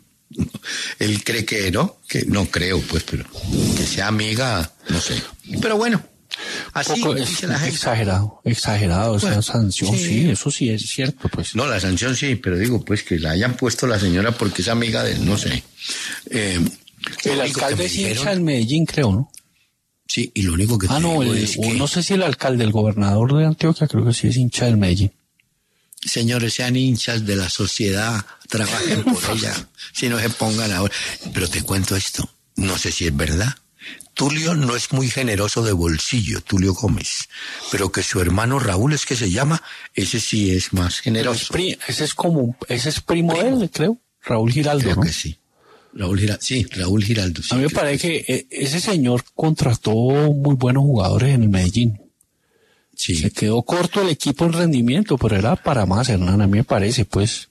Él cree que no, que no creo, pues, pero que sea amiga, no sé. Pero bueno, así Poco dice la gente. Exagerado, exagerado, Bueno, esa sanción, sí. sí, eso sí es cierto, pues. No, la sanción sí, pero digo, pues, que la hayan puesto la señora porque es amiga de él, no sé. Eh, El lo único que alcalde me es dijeron- hincha del Medellín, creo, ¿no? Sí, y lo único que Ah, te no, digo el- es o que, no sé si el alcalde, el gobernador de Antioquia, creo que sí es hincha del Medellín. señores, sean hinchas de la sociedad, trabajen por ella, si no se pongan ahora. Pero te cuento esto, no sé si es verdad. Tulio no es muy generoso de bolsillo, Tulio Gómez, pero que su hermano Raúl es que se llama, ese sí es más Es generoso. pri- ese es como, ese es primo, Primo. de él, creo, Raúl Giraldo, Creo ¿no? que sí. Raúl Giraldo, sí, Raúl Giraldo. Sí, A mí me creo parece que eh, ese señor contrató muy buenos jugadores en el Medellín. sí. Se quedó corto el equipo en rendimiento, pero era para más, Hernán, a mí me parece, pues.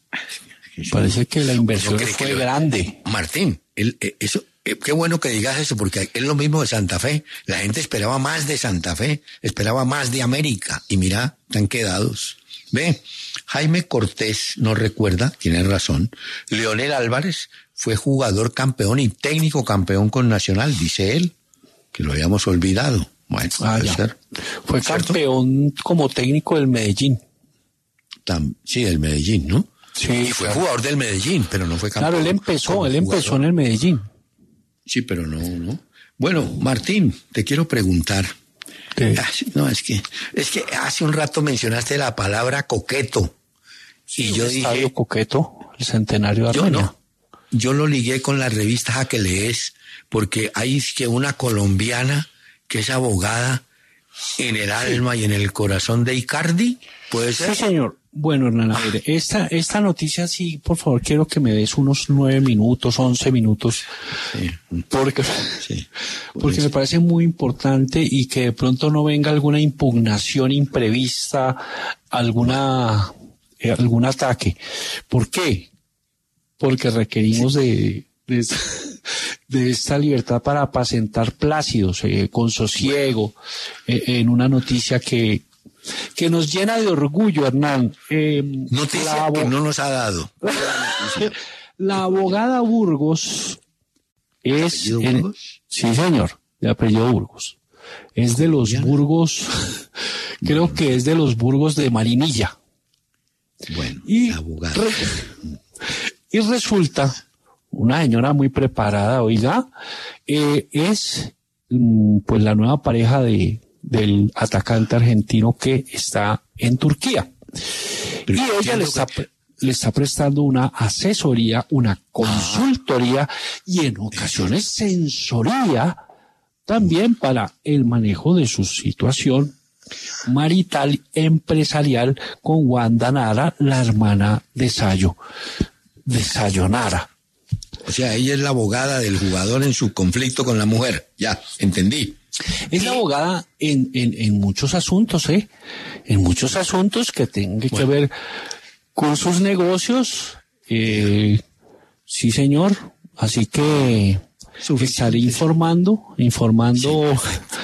Parece que la inversión cree que fue lo- grande. Martín, él, eh, eso, eh, qué bueno que digas eso, porque es lo mismo de Santa Fe. La gente esperaba más de Santa Fe, esperaba más de América, y mira, están quedados. Ve, Jaime Cortés no recuerda, tiene razón. Leonel Álvarez fue jugador campeón y técnico campeón con Nacional, dice él, que lo habíamos olvidado. Bueno, Ah, puede ya. ser. Fue ¿Cierto? campeón como técnico del Medellín. Tam- sí, del Medellín, ¿no? Sí, Y fue claro. jugador del Medellín, pero no fue campeón. Claro, él empezó, como él empezó jugador. en el Medellín. Sí, pero no, no. Bueno, Martín, te quiero preguntar. Sí. Ah, sí, no, es que, es que hace un rato mencionaste la palabra coqueto. y yo el dije, Estadio Coqueto, el centenario de yo Armenia. no. Yo lo ligué con la revista que lees, porque hay que una colombiana que es abogada en el alma y en el corazón de Icardi, ¿puede ser? Sí, señor. Bueno, Hernán, a ver, esta, esta noticia sí, por favor, quiero que me des unos nueve minutos, once minutos, Sí, porque, sí. porque me parece muy importante y que de pronto no venga alguna impugnación imprevista, alguna, eh, algún ataque. ¿Por qué? Porque requerimos de, de, de esta libertad para apacentar plácidos, eh, con sosiego, eh, en una noticia que, que nos llena de orgullo, Hernán. Eh, Noticia la abo- que no nos ha dado. La abogada Burgos es... ¿Apellido en- Burgos? sí, señor, de apellido Burgos. Es de los Colombiana. Burgos, creo que es de los Burgos de Marinilla. Bueno, Y, la abogada. re- y resulta, una señora muy preparada, oiga, eh, es mm, pues la nueva pareja de, del atacante argentino que está en Turquía. Pero Y ella entiendo le está, que- pre- le está prestando una asesoría, una consultoría y en ocasiones sensoría también para el manejo de su situación marital, empresarial con Wanda Nara, la hermana de Sayo, de Sayonara. O sea, ella es la abogada del jugador en su conflicto con la mujer. Ya, entendí. Es la abogada en, en, en muchos asuntos, ¿eh? En muchos asuntos que tengan que ver con sus negocios. Eh, sí, señor. Así que estaré informando, informando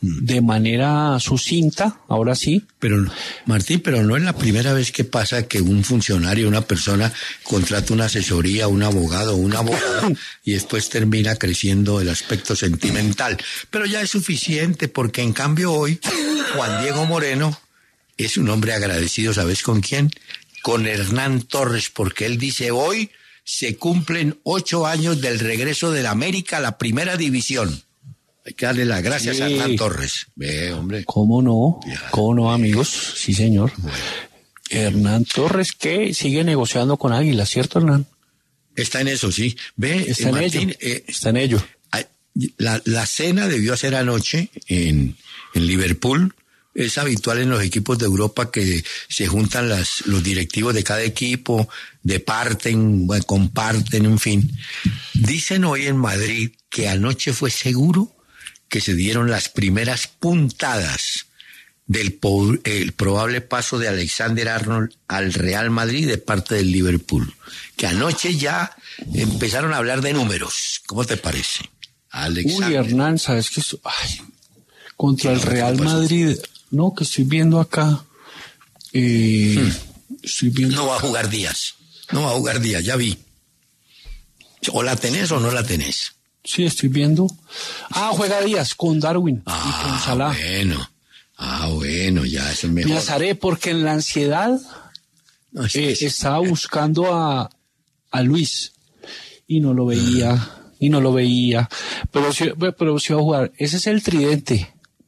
de manera sucinta, ahora sí. Pero, Martín, pero no es la primera vez que pasa que un funcionario, una persona, contrata una asesoría, un abogado, una abogada, y después termina creciendo el aspecto sentimental. Pero ya es suficiente, porque en cambio hoy, Juan Diego Moreno es un hombre agradecido, ¿sabes con quién? Con Hernán Torres, porque él dice, hoy se cumplen ocho años del regreso del América a la primera división. Hay que darle las gracias sí. a Hernán Torres. Ve, hombre. ¿Cómo no? Ya. ¿Cómo no, amigos? Sí, señor. Bueno. Hernán Torres, que sigue negociando con Águila, ¿cierto, Hernán? Está en eso, sí. Ve, Está eh, en Martín, ello. Eh, Está en ello. La, la cena debió ser anoche en, en Liverpool. Es habitual en los equipos de Europa que se juntan las, los directivos de cada equipo, departen, bueno, comparten, en fin. Dicen hoy en Madrid que anoche fue seguro que se dieron las primeras puntadas del po- el probable paso de Alexander Arnold al Real Madrid de parte del Liverpool. Que anoche ya empezaron a hablar de números. ¿Cómo te parece? Alexander. Uy, Hernán, ¿sabes qué? Ay, contra el Real Madrid... No, que estoy viendo acá. Eh, hmm. estoy viendo no va a jugar Díaz. No va a jugar Díaz, ya vi. ¿O la tenés o no la tenés? Sí, estoy viendo. Ah, juega Díaz con Darwin ah, y con Salah. Bueno. Ah, bueno, ya es el mejor. Me azaré porque en la ansiedad no, es eh, estaba buscando a, a Luis y no lo veía. Ah. Y no lo veía. Pero sí, pero sí va a jugar. Ese es el tridente.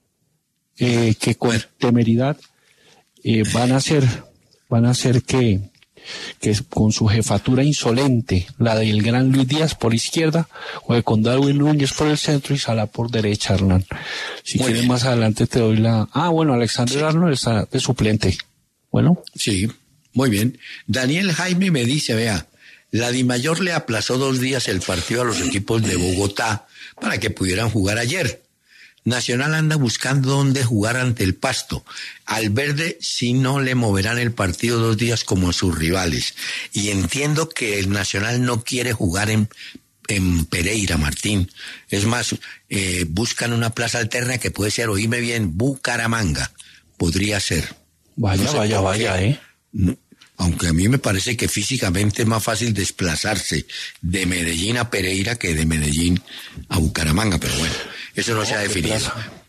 Eh, que con bueno. temeridad eh, van a hacer van a hacer que, que con su jefatura insolente, la del gran Luis Díaz por izquierda, juegue con Darwin Núñez por el centro y Salah por derecha, Hernán. Si quieres bien. Más adelante te doy la... Ah, bueno, Alexander sí. Arnold está de suplente. Bueno. Sí, muy bien. Daniel Jaime me dice, vea, la Dimayor le aplazó dos días el partido a los equipos de Bogotá para que pudieran jugar ayer. Nacional anda buscando dónde jugar ante el Pasto. Al Verde si no le moverán el partido dos días como sus rivales. Y entiendo que el Nacional no quiere jugar en, en Pereira, Martín. Es más, eh, buscan una plaza alterna que puede ser, oíme bien, Bucaramanga. Podría ser. Vaya, no sé vaya, vaya, ¿eh? No, aunque a mí me parece que físicamente es más fácil desplazarse de Medellín a Pereira que de Medellín a Bucaramanga, pero bueno. Eso no, no se ha definido.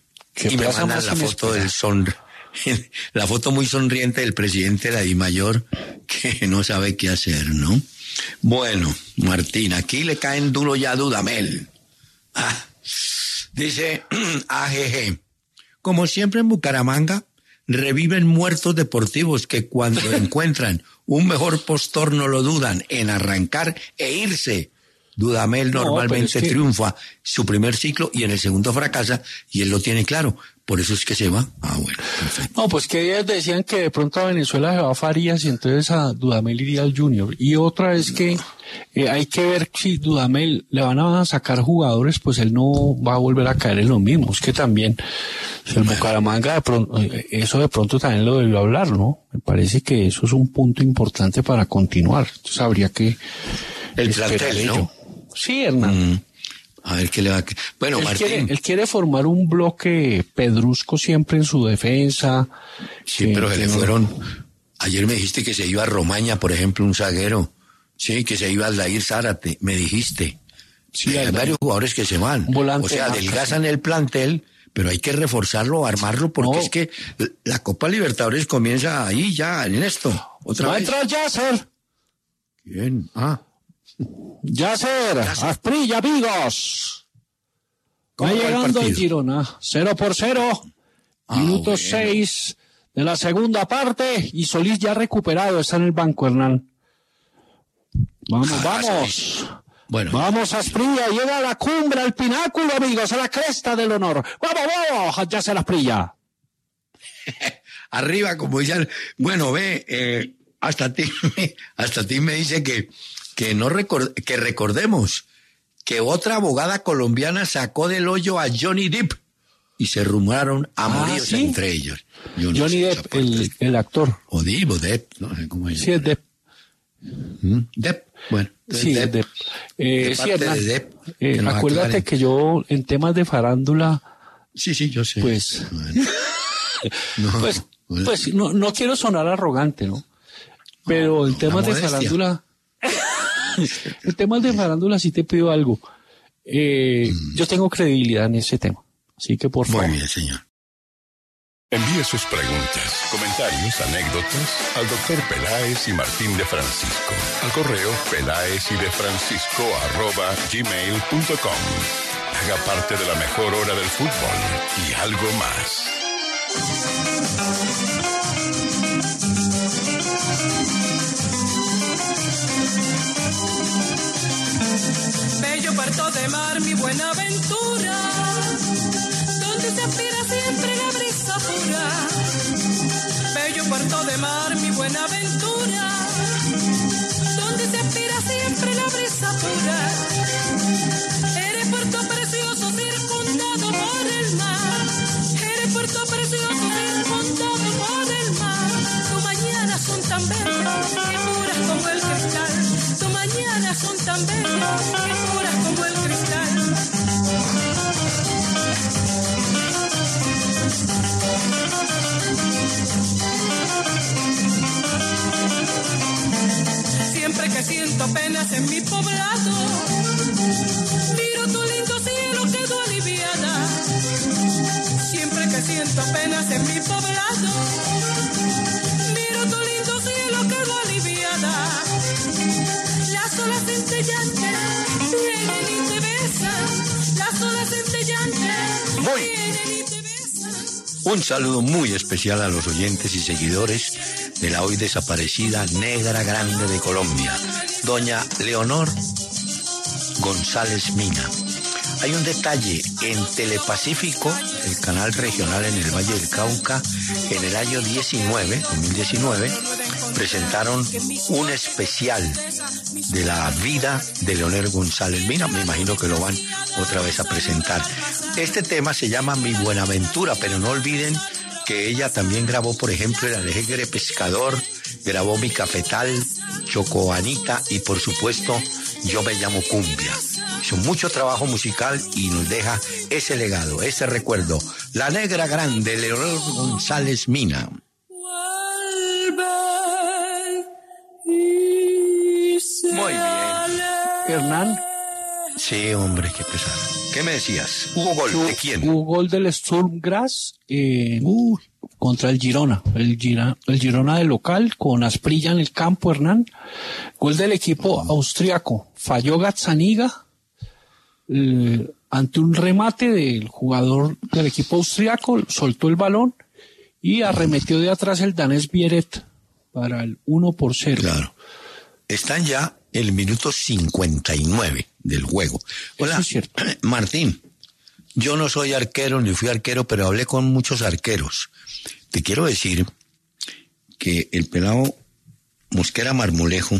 Y me mandan la foto del son, la foto muy sonriente del presidente de la Dimayor que no sabe qué hacer, ¿no? Bueno, Martín, aquí le caen duro ya a Dudamel. Ah, dice A G G. Como siempre en Bucaramanga, reviven muertos deportivos que cuando encuentran un mejor postor no lo dudan en arrancar e irse. Dudamel normalmente no, es que... triunfa su primer ciclo y en el segundo fracasa y él lo tiene claro. Por eso es que se va. Ah, bueno, perfecto. No, pues que ellos decían que de pronto a Venezuela se va a Farías y entonces a Dudamel iría al Junior. Y otra es que eh, hay que ver si Dudamel le van a sacar jugadores, pues él no va a volver a caer en lo mismo. Es que también el Bucaramanga, de pronto, eso de pronto también lo debió hablar, ¿no? Me parece que eso es un punto importante para continuar. Entonces habría que... El plantel, ¿no? Sí, Hernán. Mm, a ver qué le va a... Bueno, él Martín... Quiere, él quiere formar un bloque pedrusco siempre en su defensa. Sí, que, pero que le no... fueron... Ayer me dijiste que se iba a Romaña, por ejemplo, un zaguero. Sí, que se iba a Aldair Zárate, me dijiste. Sí, hay varios jugadores que se van. Volante, o sea, adelgazan el plantel, pero hay que reforzarlo, armarlo, porque no. es que la Copa Libertadores comienza ahí ya, en esto. Otra Va vez. a entrar Yasser. ¿Quién? Ah. Yasser, Asprilla, amigos. Va llegando el Girona, cero por cero, ah, minuto bueno. seis de la segunda parte, y Solís ya recuperado, está en el banco, Hernán. Vamos, ah, vamos. Solís. Bueno. Vamos, Asprilla, llega a la cumbre, al pináculo, amigos, a la cresta del honor. Vamos, vamos, Yasser Asprilla. Arriba, como dicen. Bueno, ve, eh, hasta ti, hasta ti me dice que que no record, que recordemos que otra abogada colombiana sacó del hoyo a Johnny Depp y se rumoraron amoríos ah, ¿sí? entre ellos. Yo no Johnny Depp, el, el actor. O Depp, o Depp, no sé cómo es. Sí, es Depp. ¿Mm? Depp, bueno. Sí, Depp. Depp. Eh, sí, Hernán, de Depp, eh, acuérdate aclaren. Que yo en temas de farándula Sí, sí, yo sé. Pues, bueno. no, pues, pues no, no quiero sonar arrogante, ¿no? Pero no, en temas de modestia. farándula, en temas de farándula sí te pido algo. Eh, mm. Yo tengo credibilidad en ese tema, así que por favor. Muy bien, señor. Envíe sus preguntas, comentarios, anécdotas al doctor Peláez y Martín de Francisco al correo peláez y de francisco arroba gmail punto com. Haga parte de la mejor hora del fútbol y algo más. Bello puerto de mar, mi buena aventura, donde se aspira siempre la brisa pura. Bello puerto de mar, mi buena aventura, donde se aspira siempre la brisa pura. Eres puerto precioso circundado por el mar, eres puerto precioso circundado por el mar. Tus mañanas son tan bellas y puras como el cristal, tus mañanas son tan bellas y puras como el cristal. Siempre que siento penas en mi poblado, miro tu lindo cielo, quedo aliviada. Siempre que siento penas en mi poblado, miro tu lindo cielo, quedo aliviada. Las olas centellantes vienen y te besan, las olas centellantes Muy. vienen y te besan. Un saludo muy especial a los oyentes y seguidores de la hoy desaparecida Negra Grande de Colombia, doña Leonor González Mina. Hay un detalle, en Telepacífico, el canal regional en el Valle del Cauca, en el año diecinueve, dos mil diecinueve, presentaron un especial de la vida de Leonor González Mina. Me imagino que lo van otra vez a presentar. Este tema se llama Mi Buenaventura, pero no olviden que ella también grabó, por ejemplo, El Alegre Pescador, grabó Mi Cafetal, Chocoanita y, por supuesto, Yo Me Llamo Cumbia. Hizo mucho trabajo musical y nos deja ese legado, ese recuerdo. La Negra Grande, Leonor González Mina. Muy bien. Hernán. Sí, hombre, qué pesado. ¿Qué me decías? ¿Hubo gol de quién? Hubo gol del Sturm Graz eh, uh, contra el Girona. El, Gira, el Girona de local con Asprilla en el campo, Hernán. Gol del equipo austriaco. Falló Gazzaniga eh, ante un remate del jugador del equipo austriaco. Soltó el balón y arremetió de atrás el danés Bieret para el uno por cero. Claro. Están ya el minuto cincuenta y nueve del juego. Hola, eso es cierto. Martín, yo no soy arquero ni fui arquero, pero hablé con muchos arqueros. Te quiero decir que el pelado Mosquera Marmolejo,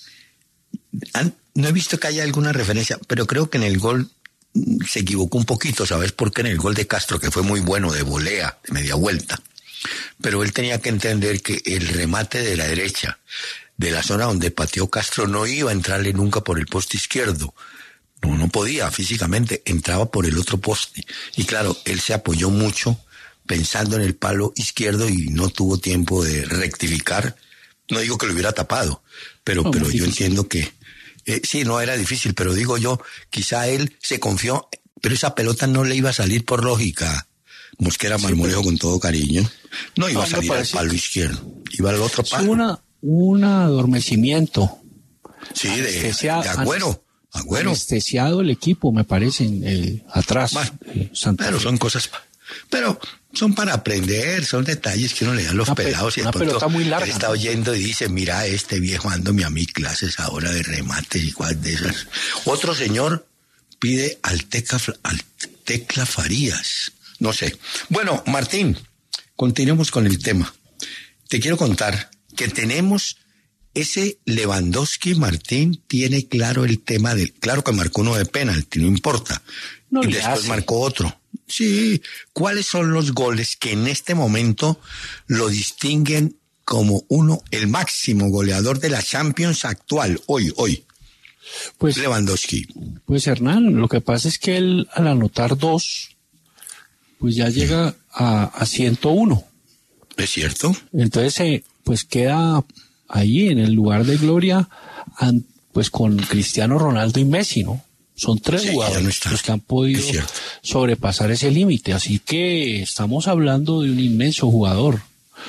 han, no he visto que haya alguna referencia, pero creo que en el gol se equivocó un poquito, ¿sabes por qué? En el gol de Castro, que fue muy bueno, de volea, de media vuelta. Pero él tenía que entender que el remate de la derecha, de la zona donde pateó Castro, no iba a entrarle nunca por el poste izquierdo. No, no podía físicamente, entraba por el otro poste. Y claro, él se apoyó mucho pensando en el palo izquierdo y no tuvo tiempo de rectificar. No digo que lo hubiera tapado, pero, no, pero yo entiendo que eh, sí, no era difícil, pero digo yo, quizá él se confió, pero esa pelota no le iba a salir por lógica. Mosquera Marmolejo, sí, con todo cariño, no iba no, a salir al palo izquierdo, iba al otro palo. Sí, una, un adormecimiento. Sí, de, de Agüero. Agüero. Anestesiado el equipo, me parece, eh, atrás. Bueno, eh, pero son cosas, pero son para aprender, son detalles que uno le da a los una pelados pe- y de pronto muy larga, él está ¿no? oyendo y dice, mira, este viejo dándome a mí clases ahora de remates y cuál de esas. Otro señor pide al, teca, al Tecla Farías. No sé. Bueno, Martín, continuemos con el tema. Te quiero contar que tenemos ese Lewandowski, Martín, tiene claro el tema del... Claro que marcó uno de penalti, no importa. No y después hace. marcó otro. Sí. ¿Cuáles son los goles que en este momento lo distinguen como uno, el máximo goleador de la Champions actual, hoy, hoy? Pues Lewandowski. Pues Hernán, lo que pasa es que él, al anotar dos... pues ya llega a, a ciento uno. ¿Es cierto? Entonces, eh, pues queda ahí en el lugar de gloria, an, pues con Cristiano Ronaldo y Messi, ¿no? Son tres sí, jugadores no los que han podido sobrepasar ese límite. Así que estamos hablando de un inmenso jugador.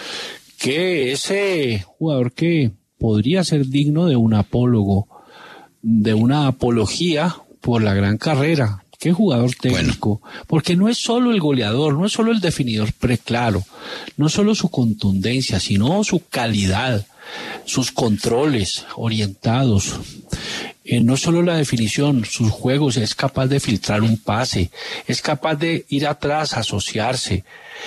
Que ese jugador que podría ser digno de un apólogo, de una apología por la gran carrera. Qué jugador técnico. Bueno. Porque no es solo el goleador, no es solo el definidor preclaro, no es solo su contundencia, sino su calidad, sus controles orientados. Eh, no solo la definición, sus juegos, es capaz de filtrar un pase, es capaz de ir atrás, asociarse,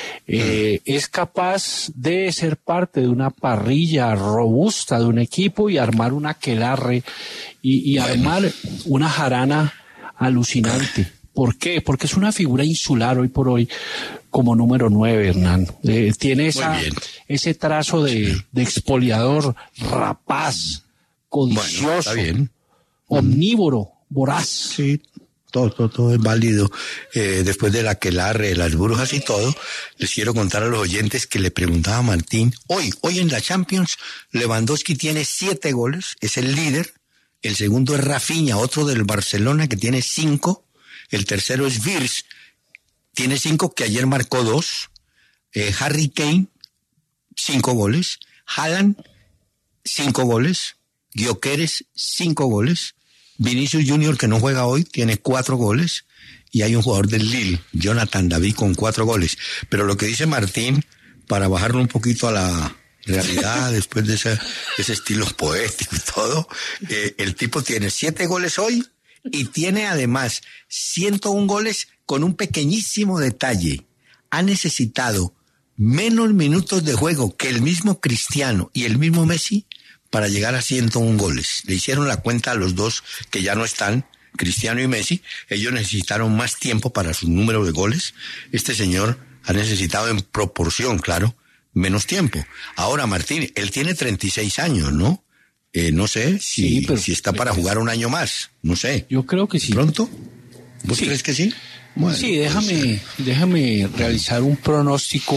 eh, es capaz de ser parte de una parrilla robusta de un equipo y armar una aquelarre y, y armar una jarana alucinante. ¿Por qué? Porque es una figura insular hoy por hoy como número nueve, Hernán. Eh, tiene esa, ese trazo de, de expoliador, rapaz, codicioso. Bueno, está bien. Omnívoro, voraz. Sí, todo, todo, todo es válido. Eh, después de la aquelarre, las brujas y todo, les quiero contar a los oyentes que le preguntaba a Martín, hoy, hoy en la Champions, Lewandowski tiene siete goles, es el líder, el segundo es Rafinha, otro del Barcelona que tiene cinco, el tercero es Wirtz, tiene cinco, que ayer marcó dos, eh, Harry Kane, cinco goles, Haaland, cinco goles, Gyökeres, cinco goles, Vinicius Junior, que no juega hoy, tiene cuatro goles, y hay un jugador del Lille, Jonathan David, con cuatro goles. Pero lo que dice Martín, para bajarlo un poquito a la realidad, después de ese, ese estilo poético y todo, eh, el tipo tiene siete goles hoy, y tiene además ciento un goles con un pequeñísimo detalle. Ha necesitado menos minutos de juego que el mismo Cristiano y el mismo Messi para llegar a ciento un goles. Le hicieron la cuenta a los dos que ya no están, Cristiano y Messi. Ellos necesitaron más tiempo para su número de goles. Este señor ha necesitado en proporción, claro, menos tiempo. Ahora, Martín, él tiene treinta y seis años, ¿no? Eh, no sé si, sí, pero, si está para jugar un año más, no sé. Yo creo que sí. ¿Pronto? ¿Vos sí. crees que sí? Bueno, sí, déjame, pues, déjame realizar un pronóstico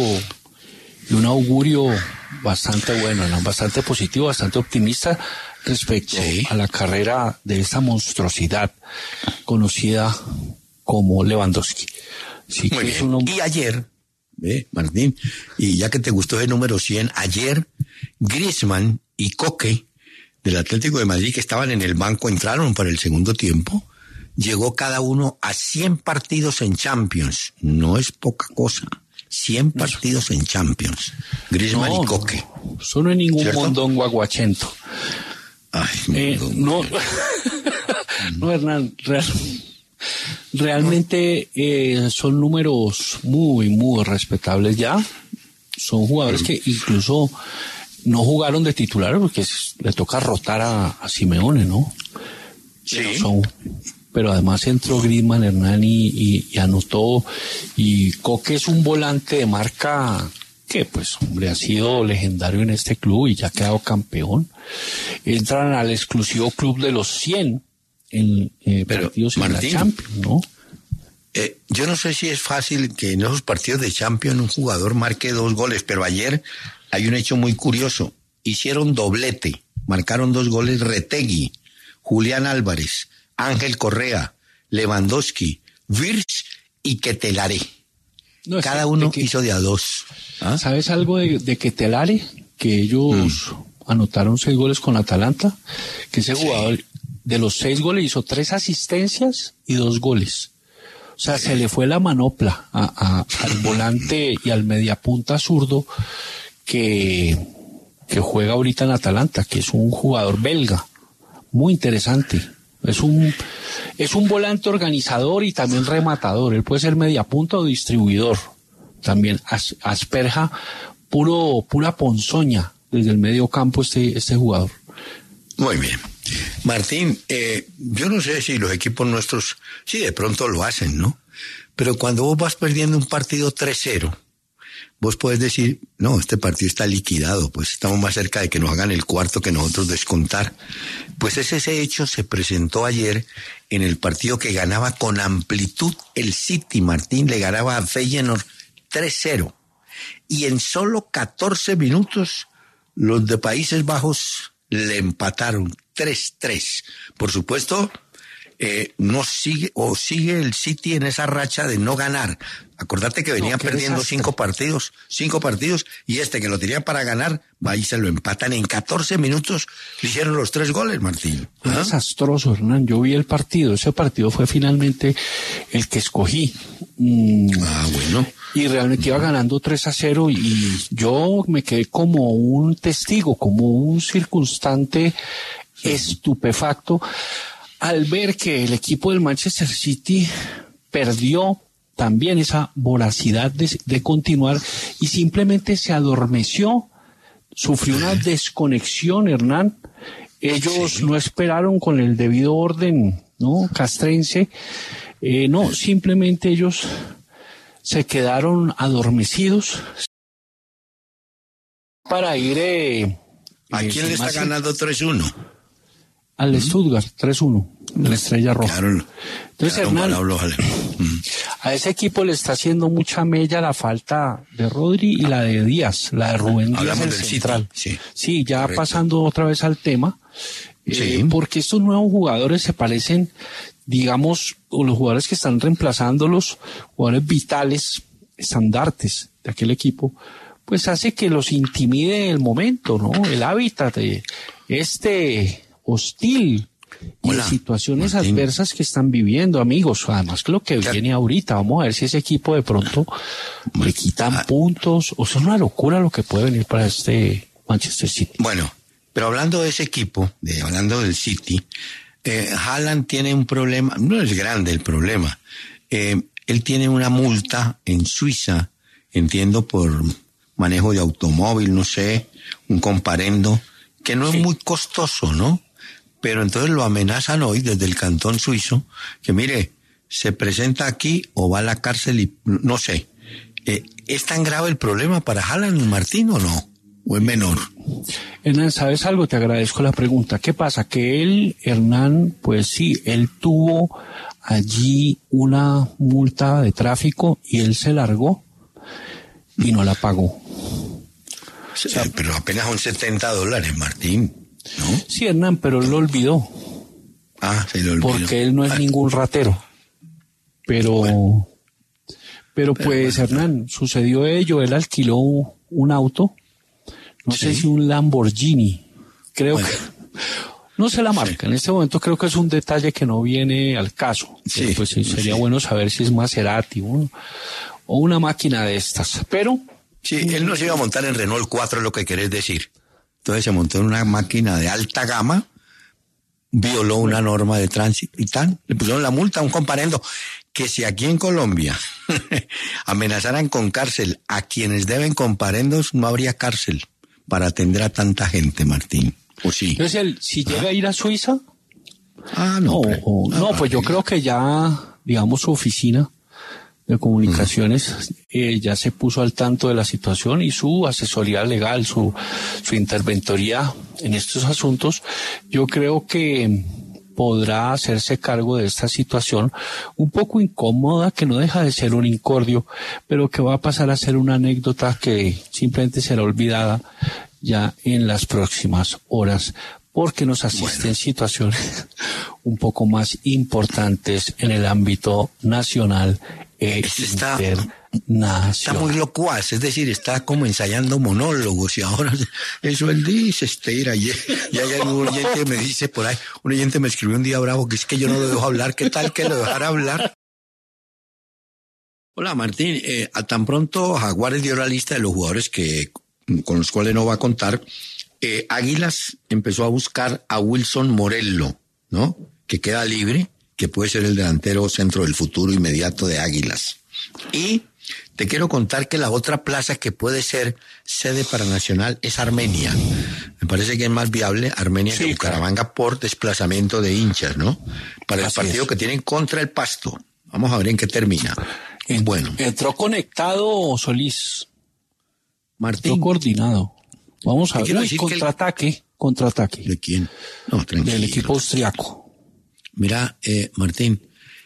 y un augurio bastante bueno, ¿no? Bastante positivo, bastante optimista respecto sí. a la carrera de esta monstruosidad conocida como Lewandowski. Sí, muy bien. Uno... Y ayer, ¿eh, Martín? Y ya que te gustó el número cien, ayer Griezmann y Coque del Atlético de Madrid, que estaban en el banco, entraron para el segundo tiempo. Llegó cada uno a cien partidos en Champions. No es poca cosa. cien partidos en Champions. Griezmann no, y Coque. Eso no es ningún ¿cierto? Mondongo aguachento. Ay, eh, no, no, Hernán, real, realmente eh, son números muy, muy respetables ya. Son jugadores que incluso no jugaron de titulares porque le toca rotar a, a Simeone, ¿no? Sí. Pero, son, pero además entró Griezmann, Hernán y, y, y anotó. Y Coque es un volante de marca que, pues, hombre, ha sido legendario en este club y ya ha quedado campeón. Entran al exclusivo club de los cien en eh, pero, partidos en Martín, la Champions, ¿no? Eh, yo no sé si es fácil que en esos partidos de Champions un jugador marque dos goles, pero ayer hay un hecho muy curioso. Hicieron doblete, marcaron dos goles Retegui, Julián Álvarez, Ángel Correa, Lewandowski, Wirtz y Ketelare. No, cada uno que, hizo de a dos. ¿Ah? ¿Sabes algo de, de Ketelare? Que ellos mm. anotaron seis goles con Atalanta, que ese sí. jugador de los seis goles hizo tres asistencias y dos goles. O sea, se le fue la manopla a, a, al volante y al mediapunta zurdo que, que juega ahorita en Atalanta, que es un jugador belga, muy interesante. Es un, es un volante organizador y también rematador. Él puede ser mediapunta o distribuidor. También as, asperja puro, pura ponzoña desde el medio campo este, este jugador. Muy bien. Martín, eh, yo no sé si los equipos nuestros, sí, de pronto lo hacen, ¿no? Pero cuando vos vas perdiendo un partido tres cero, vos podés decir, no, este partido está liquidado, pues estamos más cerca de que nos hagan el cuarto que nosotros descontar. Pues ese, ese hecho se presentó ayer en el partido que ganaba con amplitud el City. Martín le ganaba a Feyenoord tres cero. Y en solo catorce minutos los de Países Bajos le empataron tres tres. Por supuesto, eh, no sigue o sigue el City en esa racha de no ganar. Acordate que venía no, perdiendo desastre. cinco partidos, cinco partidos, y este que lo tenía para ganar, va y se lo empatan en catorce minutos, le hicieron los tres goles, Martín. ¿Ah? Fue desastroso, Hernán. Yo vi el partido, ese partido fue finalmente el que escogí. Mm. Ah, bueno. Y realmente iba ganando tres a cero y yo me quedé como un testigo, como un circunstante sí. estupefacto al ver que el equipo del Manchester City perdió también esa voracidad de, de continuar y simplemente se adormeció, sufrió una desconexión, Hernán. Ellos sí. no esperaron con el debido orden, ¿no? Castrense. Eh, no, simplemente ellos se quedaron adormecidos para ir... Eh, ¿A eh, quién le está ganando tres uno? Al Stuttgart, tres uno, no, la Estrella Roja. Claro, Entonces, claro, Hernán, Pablo, a ese equipo le está haciendo mucha mella la falta de Rodri y la de Díaz, la de Rubén Díaz, hablamos el del central. City, sí, sí, ya correcto. Pasando otra vez al tema, sí. eh, porque estos nuevos jugadores se parecen, digamos, o los jugadores que están reemplazándolos, jugadores vitales, estandartes de aquel equipo, pues hace que los intimide el momento, ¿no? El hábitat de este hostil y Hola, de situaciones Martín. adversas que están viviendo, amigos. Además que lo que claro. viene ahorita, vamos a ver si ese equipo de pronto le quitan ah. puntos, o sea, es una locura lo que puede venir para este Manchester City. Bueno, pero hablando de ese equipo, de hablando del City, eh, Haaland tiene un problema, no es grande el problema, eh, él tiene una multa en Suiza, entiendo, por manejo de automóvil, no sé, un comparendo, que no sí. es muy costoso, ¿no? Pero entonces lo amenazan hoy desde el cantón suizo, que mire, se presenta aquí o va a la cárcel y no sé. Eh, ¿Es tan grave el problema para Haaland, Martín, o no? ¿O es menor? Hernán, ¿sabes algo? Te agradezco la pregunta. ¿Qué pasa? Que él, Hernán, pues sí, él tuvo allí una multa de tráfico y él se largó y no la pagó. Sí, o sea, pero apenas son setenta dólares, Martín, ¿no? Sí, Hernán, pero él lo olvidó. Ah, se lo olvidó. Porque él no es ah. ningún ratero. Pero, bueno. pero, pero pues, bueno. Hernán, sucedió ello. Él alquiló un auto. No ¿Sí? sé si un Lamborghini. Creo bueno. que... No sé la marca. Sí. En este momento creo que es un detalle que no viene al caso. Sí. Pues sí, sería sí. bueno saber si es Maserati o, o una máquina de estas. Pero... Sí, él no se iba a montar en Renault cuatro, es lo que querés decir. Entonces se montó en una máquina de alta gama, violó una norma de tránsito y tal, le pusieron la multa a un comparendo. Que si aquí en Colombia amenazaran con cárcel a quienes deben comparendos, no habría cárcel para atender a tanta gente, Martín. ¿O sí? Entonces, él, si llega ¿Ah? a ir a Suiza... Ah, no. No, o, no, no pues yo creo que ya, digamos, su oficina de comunicaciones uh-huh. eh, ya se puso al tanto de la situación y su asesoría legal, su, su interventoría en estos asuntos, yo creo que podrá hacerse cargo de esta situación un poco incómoda, que no deja de ser un incordio, pero que va a pasar a ser una anécdota que simplemente será olvidada ya en las próximas horas, porque nos asisten bueno. situaciones un poco más importantes en el ámbito nacional e está, internacional. Está muy locuaz, es decir, está como ensayando monólogos y ahora eso él dice, estira, y, y hay un oyente que me dice por ahí, un oyente me escribió un día bravo que es que yo no lo dejo hablar, ¿qué tal que lo dejara hablar? Hola Martín, eh, a tan pronto Jaguares dio la lista de los jugadores que con los cuales no va a contar. Eh, Águilas empezó a buscar a Wilson Morello, ¿no? Que queda libre, que puede ser el delantero centro del futuro inmediato de Águilas. Y te quiero contar que la otra plaza que puede ser sede para Nacional es Armenia. Me parece que es más viable Armenia sí, que Bucaramanga claro. por desplazamiento de hinchas, ¿no? Para el Así partido es. que tienen contra el Pasto. Vamos a ver en qué termina. En, bueno. Entró conectado Solís. Martín. coordinado. Vamos a ver, uy, que contraataque, el... contraataque. ¿De quién? No, tranquilo. Del equipo austriaco. Mira, eh, Martín,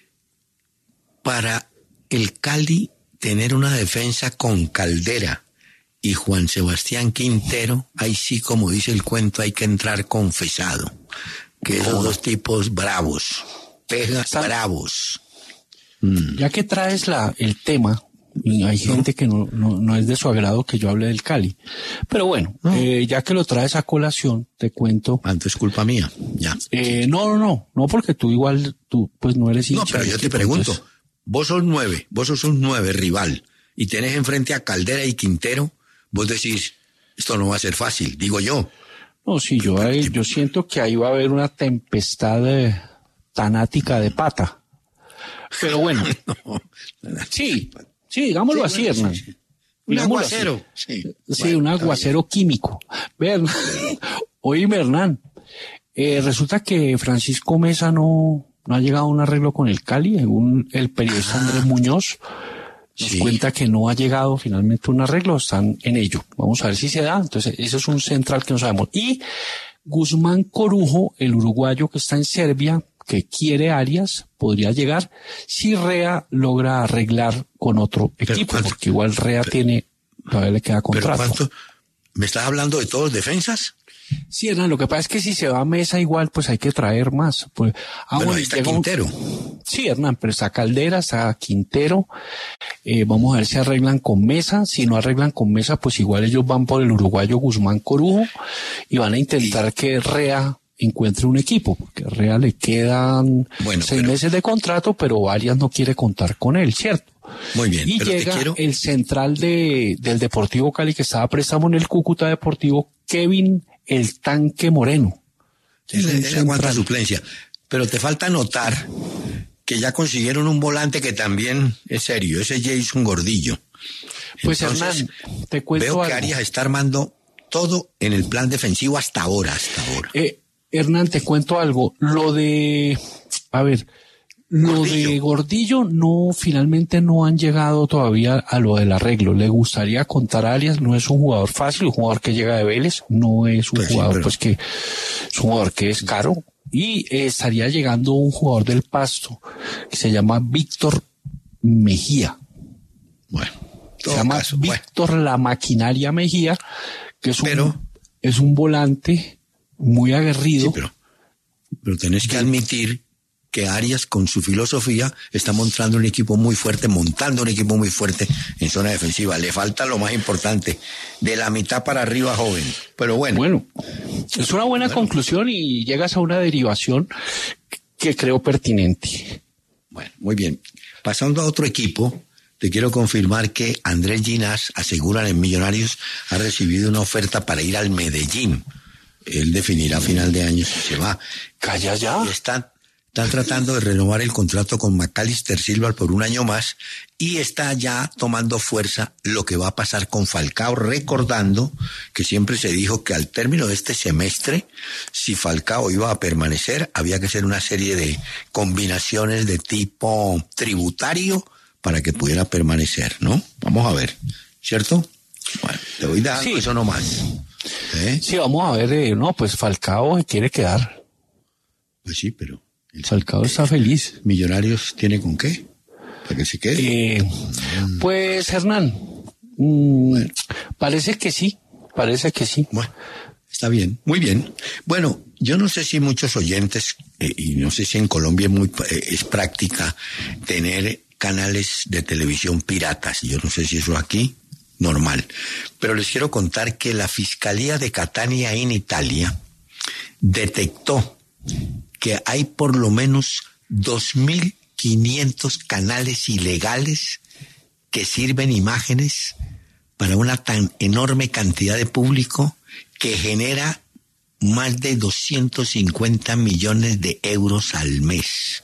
para el Cali tener una defensa con Caldera y Juan Sebastián Quintero, ahí sí, como dice el cuento, hay que entrar confesado. Que esos dos tipos bravos, pegas bravos. Mm. Ya que traes la, el tema, y hay ¿No? gente que no, no, no es de su agrado que yo hable del Cali. Pero bueno, no. eh, ya que lo traes a colación, te cuento. Antes es culpa mía, ya. Eh, no, no, no, no, porque tú igual, tú pues no eres hincha. No, pero yo te pregunto, entonces... vos sos nueve, vos sos un nueve rival, y tenés enfrente a Caldera y Quintero, vos decís, esto no va a ser fácil, digo yo. No, sí, yo, ahí, yo siento que ahí va a haber una tempestad de, tanática de pata. Pero bueno, no, sí, sí, digámoslo sí, así, bueno, Hernán. Sí, sí. Un aguacero. Sí, sí bueno, un aguacero bien. químico. Ver, oíme, Hernán, eh, resulta que Francisco Mesa no, no ha llegado a un arreglo con el Cali, según el periodista ah, Andrés Muñoz. Nos sí. cuenta que no ha llegado finalmente un arreglo, están en ello. Vamos a ver si se da. Entonces, eso es un central que no sabemos. Y Guzmán Corujo, el uruguayo que está en Serbia, que quiere Arias, podría llegar si Rea logra arreglar con otro equipo, porque igual Rea pero, tiene, todavía le queda contrato. ¿Pero cuánto? ¿Me estás hablando de todos los defensas? Sí, Hernán, lo que pasa es que si se va a Mesa igual, pues hay que traer más. Pues, ah, bueno, ahí está Quintero. Un... Sí, Hernán, pero está Caldera, está Quintero. Eh, vamos a ver si arreglan con Mesa. Si no arreglan con Mesa, pues igual ellos van por el uruguayo Guzmán Corujo y van a intentar y... que Rea encuentre un equipo, porque a Rea le quedan bueno, seis pero... meses de contrato, pero Arias no quiere contar con él, ¿cierto? Muy bien. Y pero llega te quiero... el central de, del Deportivo Cali, que estaba préstamo en el Cúcuta Deportivo, Kevin el Tanque Moreno. Sí, él, él aguanta suplencia. Pero te falta notar que ya consiguieron un volante que también es serio, ese Jason Gordillo. Pues Entonces, Hernán, te cuento veo algo. que Arias está armando todo en el plan defensivo hasta ahora, hasta ahora. Eh, Hernán, te cuento algo. Lo de, a ver, lo Gordillo. de Gordillo no, finalmente no han llegado todavía a lo del arreglo. Le gustaría contar a Arias, no es un jugador fácil, un jugador que llega de Vélez, no es un pues jugador sí, pero... pues que es un jugador que es caro. Y eh, estaría llegando un jugador del Pasto que se llama Víctor Mejía. Bueno, se llama caso, Víctor bueno. La Maquinaria Mejía, que es pero... un, es un volante muy aguerrido. Sí, pero, pero tenés que admitir que Arias, con su filosofía, está montando un equipo muy fuerte, montando un equipo muy fuerte en zona defensiva. Le falta lo más importante, de la mitad para arriba, joven. Pero bueno. Bueno, es una buena bueno. conclusión y llegas a una derivación que creo pertinente. Bueno, muy bien. Pasando a otro equipo, te quiero confirmar que Andrés Ginás, aseguran en Millonarios, ha recibido una oferta para ir al Medellín. Él definirá a final de año si se va. Calla ya. Y está, está tratando de renovar el contrato con Macalister Silva por un año más y está ya tomando fuerza lo que va a pasar con Falcao, recordando que siempre se dijo que al término de este semestre, si Falcao iba a permanecer, había que hacer una serie de combinaciones de tipo tributario para que pudiera permanecer, ¿no? Vamos a ver, ¿cierto? Bueno, te voy dando sí. eso nomás. ¿Eh? Sí, vamos a ver, eh, no, pues Falcao quiere quedar. Pues sí, pero... El Falcao está feliz. ¿Millonarios tiene con qué? ¿Para que se quede? Eh, mm. Pues, Hernán, mmm, bueno. parece que sí, parece que sí. Bueno, está bien, muy bien. Bueno, yo no sé si muchos oyentes, eh, y no sé si en Colombia es, muy, eh, es práctica tener canales de televisión piratas. Yo no sé si eso aquí... normal. Pero les quiero contar que la Fiscalía de Catania en Italia detectó que hay por lo menos dos mil quinientos canales ilegales que sirven imágenes para una tan enorme cantidad de público que genera más de doscientos cincuenta millones de euros al mes.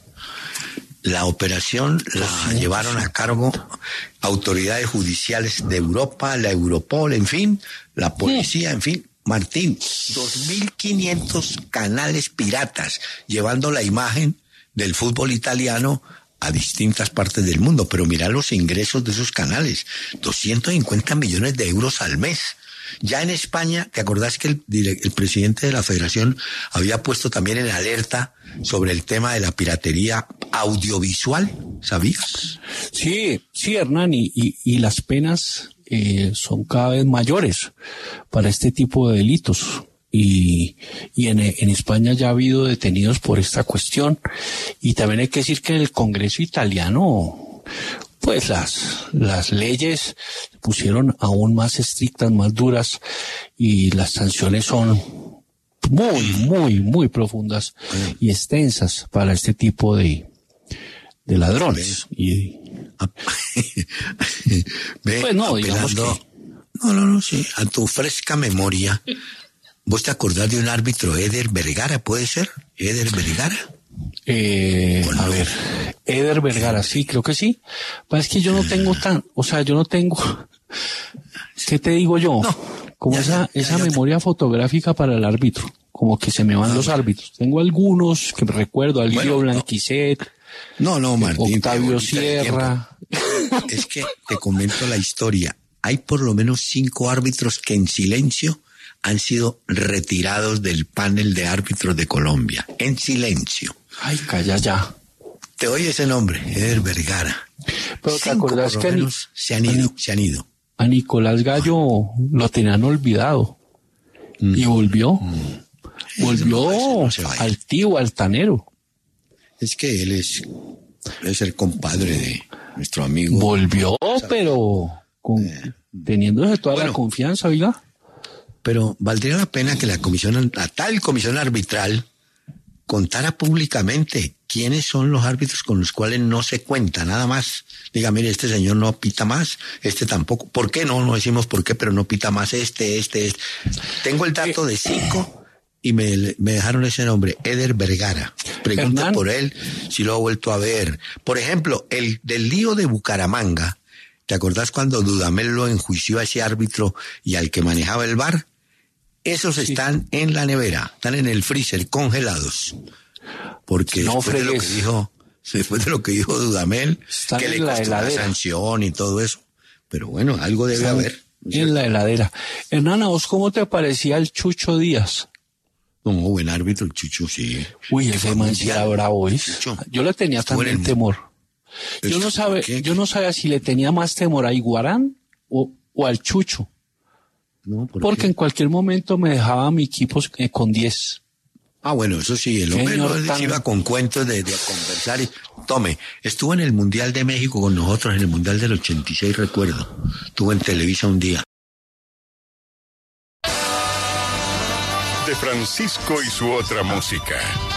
La operación la llevaron a cargo autoridades judiciales de Europa, la Europol, en fin, la policía, en fin. Martín, dos mil quinientos canales piratas llevando la imagen del fútbol italiano a distintas partes del mundo, pero mira los ingresos de esos canales, doscientos cincuenta millones de euros al mes. Ya en España, ¿te acordás que el, el presidente de la Federación había puesto también en alerta sobre el tema de la piratería audiovisual? ¿Sabías? Sí, sí, Hernán, y, y, y las penas eh, son cada vez mayores para este tipo de delitos. Y, y en, en España ya ha habido detenidos por esta cuestión. Y también hay que decir que en el Congreso italiano, pues las, las leyes se pusieron aún más estrictas, más duras, y las sanciones son muy, muy, muy profundas y extensas para este tipo de, de ladrones. Y, Ve, pues no, digamos apelando, que... No, no, no, sí, a tu fresca memoria, ¿vos te acordás de un árbitro, Eder Vergara, puede ser? ¿Eder Vergara? Eh, Bueno, a ver, Eder Vergara, sí, creo que sí. Pues es que yo no tengo tan, o sea, yo no tengo, ¿qué te digo yo? No, como ya, esa, ya, esa ya, memoria fotográfica para el árbitro, como que se me van Ah, los bueno. árbitros. Tengo algunos que me recuerdo, Alirio Bueno, no. Blanquicet, No, no, Martín. Octavio te volviste de Sierra. tiempo. Es que te comento la historia. Hay por lo menos cinco árbitros que en silencio han sido retirados del panel de árbitros de Colombia. En silencio. Ay, calla ya. Te oye ese nombre, Eder Vergara. Pero te Cinco, acordás por lo que a Ni- menos, se han ido, se han ido. a Nicolás Gallo lo tenían olvidado. Mm. Y volvió. Volvió no, ese no se va a ir. altivo, altanero. Es que él es, debe ser compadre de nuestro amigo. Volvió, pero con, teniéndose toda Bueno. la confianza, oiga. Pero valdría la pena que la comisión, la tal comisión arbitral, contara públicamente quiénes son los árbitros con los cuales no se cuenta, nada más. Diga, mire, este señor no pita más, este tampoco. ¿Por qué no? No decimos por qué, pero no pita más este, este, este. Tengo el dato de cinco y me, me dejaron ese nombre, Eder Vergara. Pregunta Hernán. por él si lo ha vuelto a ver. Por ejemplo, el del lío de Bucaramanga. ¿Te acordás cuando Dudamel lo enjuició a ese árbitro y al que manejaba el V A R? Esos Sí. están en la nevera, están en el freezer, congelados. Porque No después de lo que fregues. dijo, después de lo que dijo Dudamel, Están que en le la costó la heladera. sanción y todo eso. Pero bueno, algo debe haber. ¿no es En la heladera. Hernán, ¿a vos cómo te parecía el Chucho Díaz? No, buen árbitro, el Chucho, sí. Uy, ese man sí era bravo, ¿oís? Chucho. Yo le tenía Estuvo en también el- temor. Yo no ¿Por sabe, qué? yo no sabía si le tenía más temor a Iguarán o, o al Chucho. No, ¿por Porque qué? en cualquier momento me dejaba mi equipo eh, con diez. Ah, bueno, eso sí, el hombre Señor no tan- iba con cuentos de, de conversar y... Tome, estuvo en el Mundial de México con nosotros, en el Mundial del ochenta y seis, recuerdo. Estuvo en Televisa un día. De Francisco y su otra música.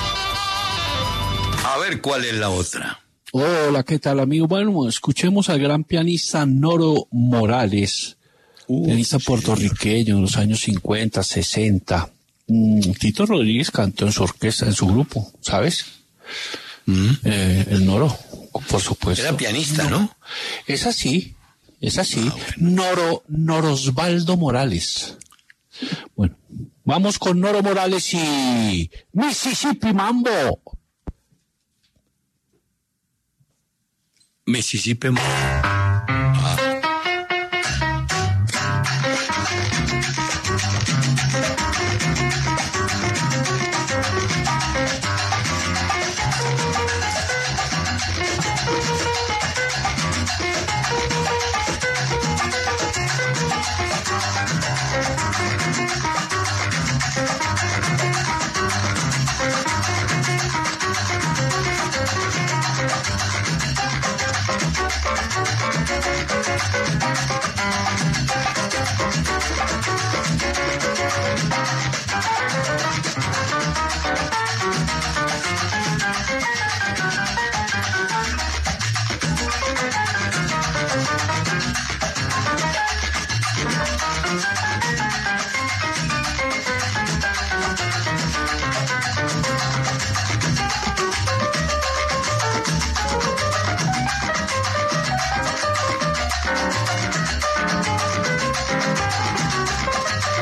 A ver cuál es la otra. Hola, ¿qué tal, amigo? Bueno, escuchemos al gran pianista Noro Morales, Uh, pianista puertorriqueño en los años cincuenta, sesenta. Mm, Tito Rodríguez cantó en su orquesta, en su grupo, ¿sabes? Mm. Eh, el Noro, por supuesto. Era pianista, ¿no? Es así, es así. Ah, bueno. Noro, Norosvaldo Morales. Bueno, vamos con Noro Morales y Mississippi Mambo. Mississippi.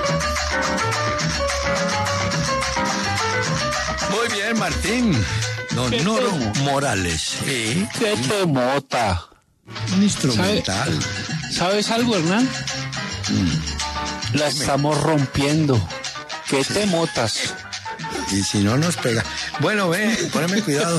Muy bien, Martín. No, ¿Qué Noro temo? Morales. Sí. ¿Qué te mota? Un instrumental. ¿Sabes algo, Hernán? Mm. La estamos rompiendo. ¿Qué te motas? Y si no nos pega. Bueno, ve, poneme cuidado.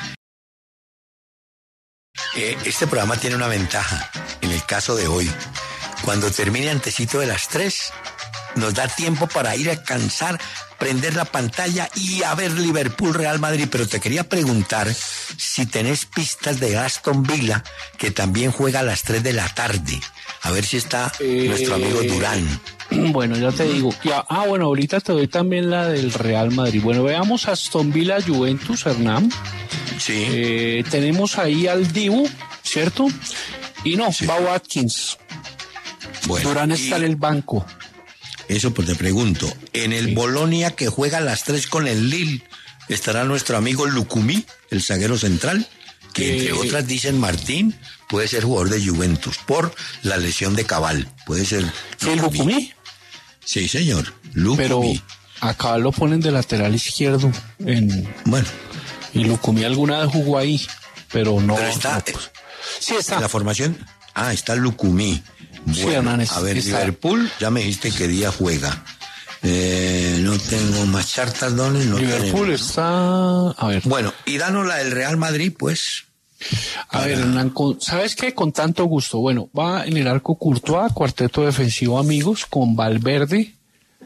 Eh, este programa tiene una ventaja. En el caso de hoy, cuando termine antesito de las tres, nos da tiempo para ir a cansar, prender la pantalla y a ver Liverpool Real Madrid. Pero te quería preguntar si tenés pistas de Aston Villa, que también juega a las tres de la tarde. A ver si está eh, nuestro amigo Durán. Bueno, ya te digo. Ya, ah, bueno, ahorita te doy también la del Real Madrid. Bueno, veamos Aston Villa Juventus, Hernán. Sí. Eh, tenemos ahí al Dibu, ¿cierto? Y no, sí. va Watkins. Bueno, Durán está en el banco. Eso pues te pregunto. En el sí. Bolonia, que juega a las tres con el Lille, ¿estará nuestro amigo Lucumí, el zaguero central? Que eh, entre otras dicen Martín, puede ser jugador de Juventus por la lesión de Cabal. Puede ser. ¿El Lucumí? Sí, señor. Lucumí. Pero acá lo ponen de lateral izquierdo. En... Bueno. Y Lucumí alguna vez jugó ahí, pero no. Pero está. No, pues. Sí, está. En la formación. Ah, está Lucumí. Bueno, sí, Hernández, a ver, está. Liverpool, ya me dijiste qué día juega. Eh, no tengo más chartas, dones. No Liverpool tenemos. Está. A ver. Bueno, y danos la del Real Madrid, pues. A para... ver, Hernán, ¿sabes qué? Con tanto gusto. Bueno, va en el arco Courtois, cuarteto defensivo amigos, con Valverde,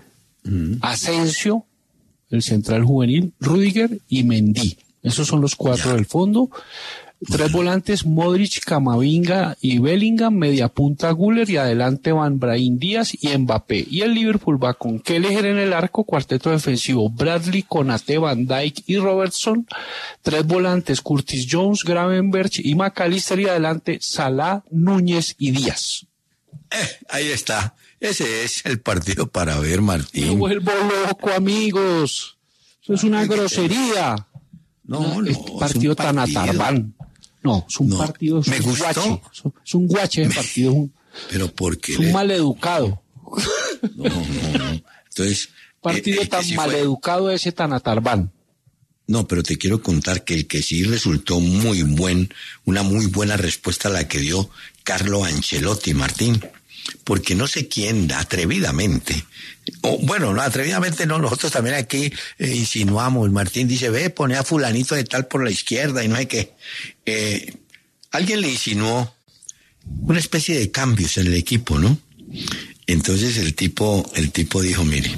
mm. Asensio, el central juvenil, Rüdiger y Mendy. Esos son los cuatro ya. Del fondo. Tres volantes, Modric, Camavinga y Bellingham, media punta Güler y adelante van Brahim Díaz y Mbappé. Y el Liverpool va con Kelleher en el arco, cuarteto defensivo, Bradley, Konate, Van Dijk y Robertson. Tres volantes, Curtis Jones, Gravenberch y McAllister y adelante Salah, Núñez y Díaz. Eh, ahí está. Ese es el partido para ver, Martín. Me vuelvo loco, amigos. Eso es una grosería. No, no, este partido, es un partido tan atarbán. No, es un no, partido, es me un gustó. guache, es un guache de partido. Un, pero porque es un le... maleducado. No, no, no. Entonces, partido eh, tan sí maleducado fue... ese tan atarbán. No, pero te quiero contar que el que sí resultó muy buen, una muy buena respuesta a la que dio Carlo Ancelotti, Martín. Porque no sé quién, atrevidamente, o bueno, no, atrevidamente no, nosotros también aquí eh, insinuamos, Martín dice, ve, pone a fulanito de tal por la izquierda y no hay que, eh, alguien le insinuó una especie de cambios en el equipo, ¿no? Entonces el tipo, el tipo dijo, mire,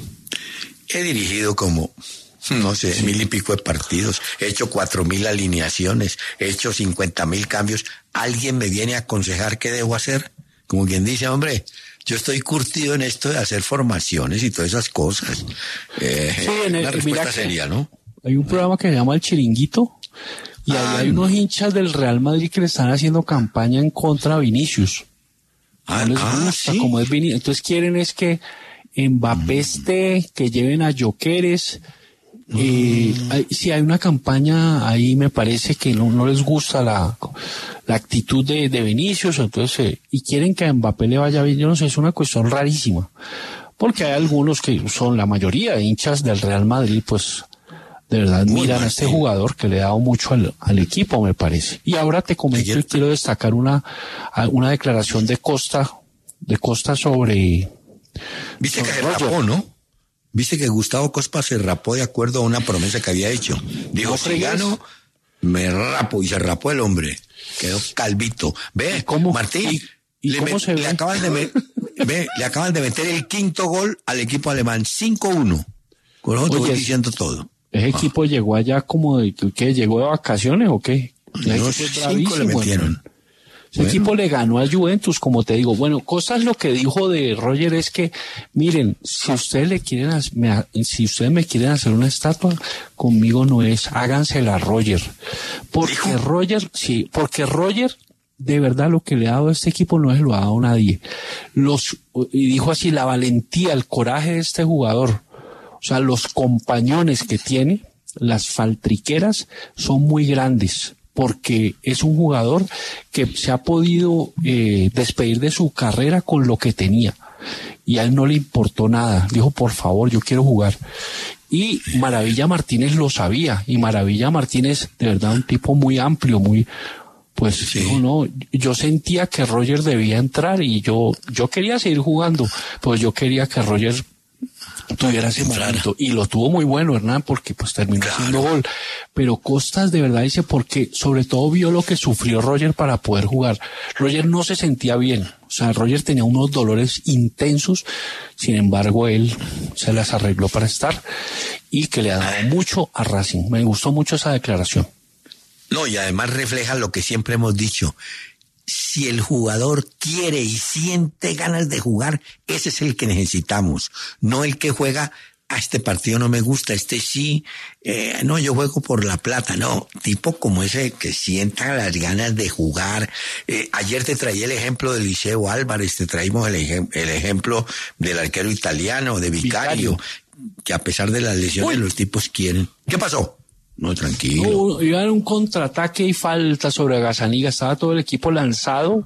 he dirigido como, no sé, sí. mil y pico de partidos, he hecho cuatro mil alineaciones, he hecho cincuenta mil cambios, ¿alguien me viene a aconsejar qué debo hacer? Como quien dice, hombre, yo estoy curtido en esto de hacer formaciones y todas esas cosas. Eh, sí, en el, una respuesta seria, ¿no? Hay un programa que se llama El Chiringuito y ah, ahí hay unos hinchas del Real Madrid que le están haciendo campaña en contra de Vinicius. Ah, no les ah gusta sí. Como es Vinicius. Entonces quieren es que Mbappé mm. esté, que lleven a Jokeres. Eh, hay, sí, hay una campaña ahí, me parece que no, no les gusta la, la actitud de, de Vinicius, entonces, eh, y quieren que a Mbappé le vaya bien. Yo no sé, es una cuestión rarísima, porque hay algunos que son la mayoría de hinchas del Real Madrid, pues, de verdad Muy miran a este bien. jugador que le ha dado mucho al, al equipo, me parece. Y ahora te comento y quiero destacar una, una declaración de Costa, de Costa sobre... Viste sobre que se rapó, ¿no? Viste que Gustavo Cospa se rapó de acuerdo a una promesa que había hecho. Dijo, si gano, me rapo. Y se rapó el hombre. Quedó calvito. Ve, ¿Cómo? Martín, ¿Y, y le, cómo me, se le, acaban de me, ve, le acaban de meter el quinto gol al equipo alemán. cinco uno. Con eso te voy diciendo todo. ¿Ese ah. equipo llegó allá como de que llegó de vacaciones o qué? No, cinco le metieron. Bueno. Ese bueno. equipo le ganó a Juventus, como te digo. Bueno, cosas lo que dijo de Roger es que, miren, si ustedes le quieren, me, si ustedes me quieren hacer una estatua, conmigo no es, hágansela a Roger. Porque ¿Dijo? Roger, sí, porque Roger, de verdad lo que le ha dado a este equipo no se lo ha dado a nadie. Los, y dijo así, la valentía, el coraje de este jugador, o sea, los compañones que tiene, las faltriqueras, son muy grandes. Porque es un jugador que se ha podido eh, despedir de su carrera con lo que tenía. Y a él no le importó nada. Dijo, por favor, yo quiero jugar. Y Maravilla Martínez lo sabía, y Maravilla Martínez, de verdad, un tipo muy amplio, muy, pues, sí. no, no, yo sentía que Roger debía entrar y yo, yo quería seguir jugando, pues yo quería que Roger tuviera ese momento, y lo tuvo muy bueno, Hernán, porque pues terminó claro. haciendo gol, pero Costas de verdad dice porque sobre todo vio lo que sufrió Roger para poder jugar. Roger no se sentía bien, o sea, Roger tenía unos dolores intensos, sin embargo él se las arregló para estar, y que le ha dado mucho a Racing. Me gustó mucho esa declaración. No, y además refleja lo que siempre hemos dicho. Si el jugador quiere y siente ganas de jugar, ese es el que necesitamos, no el que juega, a este partido no me gusta, este sí, eh, no, yo juego por la plata, no, tipo como ese que sienta las ganas de jugar. Eh, ayer te traía el ejemplo de Liceo Álvarez, te traímos el, ejem- el ejemplo del arquero italiano, de Vicario, Vicario, que a pesar de las lesiones Uy. los tipos quieren. ¿Qué pasó? No, tranquilo. No, iba a haber un contraataque y falta sobre Gazzaniga, estaba todo el equipo lanzado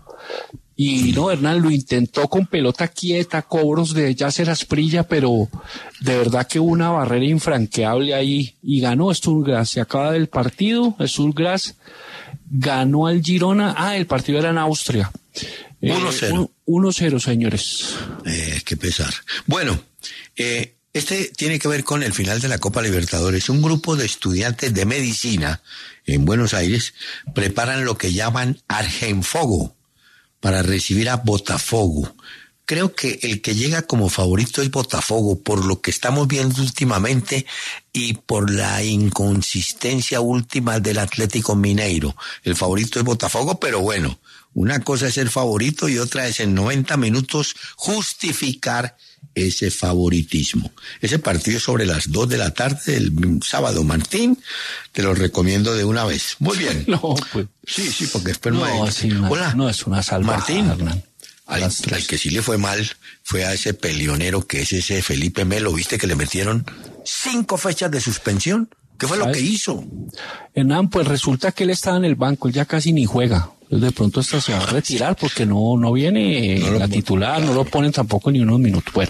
y no, Hernán lo intentó con pelota quieta, cobros de Yasser Asprilla, pero de verdad que hubo una barrera infranqueable ahí y ganó Sturgras. Se acaba el partido, Sturgras ganó al Girona, ah, el partido era en Austria. uno cero. Eh, uno cero, señores. Eh, qué pesar. Bueno, eh, este tiene que ver con el final de la Copa Libertadores. Un grupo de estudiantes de medicina en Buenos Aires preparan lo que llaman Argenfogo para recibir a Botafogo. Creo que el que llega como favorito es Botafogo, por lo que estamos viendo últimamente y por la inconsistencia última del Atlético Mineiro. El favorito es Botafogo, pero bueno, una cosa es ser favorito y otra es en noventa minutos justificar ese favoritismo. Ese partido es sobre las dos de la tarde del sábado, Martín, te lo recomiendo de una vez. Muy bien. No, pues. Sí, sí, porque después no, no hay... sí, Hola. No, es una salvada, Martín. Hernán. Al, al que sí le fue mal fue a ese peleonero que es ese Felipe Melo. ¿Viste que le metieron cinco fechas de suspensión? ¿Qué fue ¿Sabes? lo que hizo? Hernán, pues resulta que él estaba en el banco, él ya casi ni juega. Entonces de pronto hasta se va a retirar porque no, no viene no la titular, no lo ponen tampoco ni unos minutos. Bueno,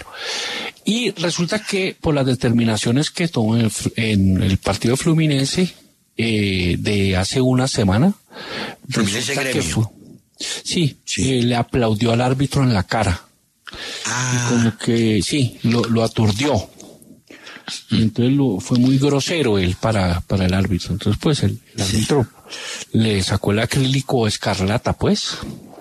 y resulta que por las determinaciones que tomó en el, en el partido Fluminense eh, de hace una semana, Fluminense Gremio. Que fue, sí, sí. Eh, le aplaudió al árbitro en la cara. Ah. Y como que sí, lo, lo aturdió. Y entonces lo, fue muy grosero él para, para el árbitro. Entonces pues el, el árbitro sí. le sacó el acrílico escarlata pues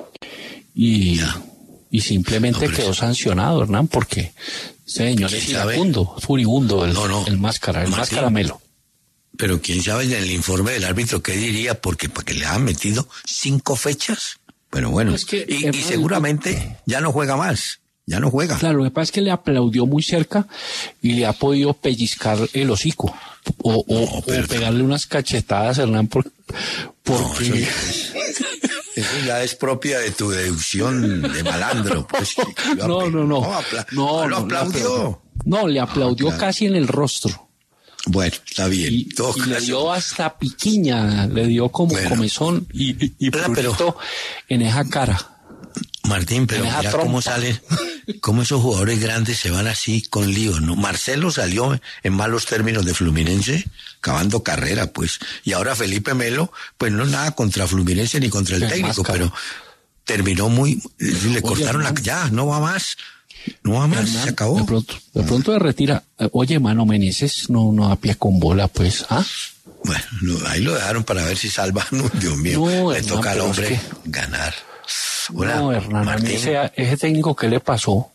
y, y simplemente no, quedó eso... sancionado, Hernán, porque ese señor es iracundo, furibundo, el, no, no. el máscara, el Martín, máscara Melo. Pero quién sabe en el informe del árbitro qué diría, porque para que le han metido cinco fechas. Bueno, bueno, es que, y, Hernán, y seguramente ya no juega más. Ya no juega. Claro, lo que pasa es que le aplaudió muy cerca y le ha podido pellizcar el hocico o, o, no, pero... o pegarle unas cachetadas, Hernán, por, porque... No, eso, ya es, eso ya es propia de tu deducción de malandro. Pues, no, no, no. No, apla... no, lo aplaudió. No, le aplaudió no, claro. casi en el rostro. Bueno, está bien. Y, y le dio hasta piquiña, le dio como bueno, comezón y, y, y pero... en esa cara. Martín, pero mira trompa. cómo salen, cómo esos jugadores grandes se van así con líos, ¿no? Marcelo salió en malos términos de Fluminense, acabando carrera, pues. Y ahora Felipe Melo, pues no nada contra Fluminense ni contra el técnico, máscara. pero terminó muy, le Oye, cortaron la, ya, no va más, no va más, Hernán, se acabó. De pronto, de pronto se retira. Oye, mano, Meneses no, no da pie con bola, pues, ¿ah? Bueno, lo, ahí lo dejaron para ver si salvan, Dios mío, no, le Hernán, toca al hombre es que... ganar. Hola, no, Hernán, a mí ese, ese técnico, ¿qué le pasó?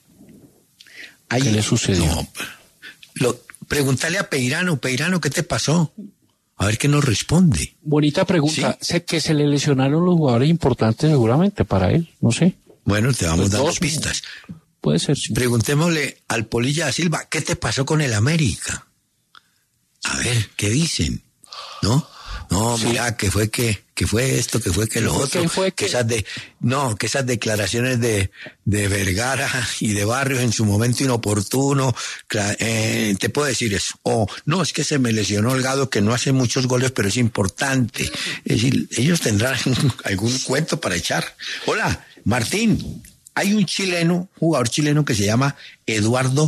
Ahí, ¿Qué le sucedió? No, lo, pregúntale a Peirano, Peirano, ¿qué te pasó? A ver qué nos responde. Bonita pregunta. ¿Sí? Sé que se le lesionaron los jugadores importantes seguramente para él, no sé. Bueno, te vamos pues dando dos, pistas. Puede ser, sí. Preguntémosle al Polilla da Silva, ¿qué te pasó con el América? A ver, ¿qué dicen? ¿No? No, sí. mira, que fue que, que fue esto, que fue que lo otro, que, fue que... que esas de, no, que esas declaraciones de, de Vergara y de Barrios en su momento inoportuno, eh, te puedo decir eso. O, no, es que se me lesionó el Gado que no hace muchos goles, pero es importante. Es decir, ellos tendrán algún cuento para echar. Hola, Martín, hay un chileno, jugador chileno que se llama Eduardo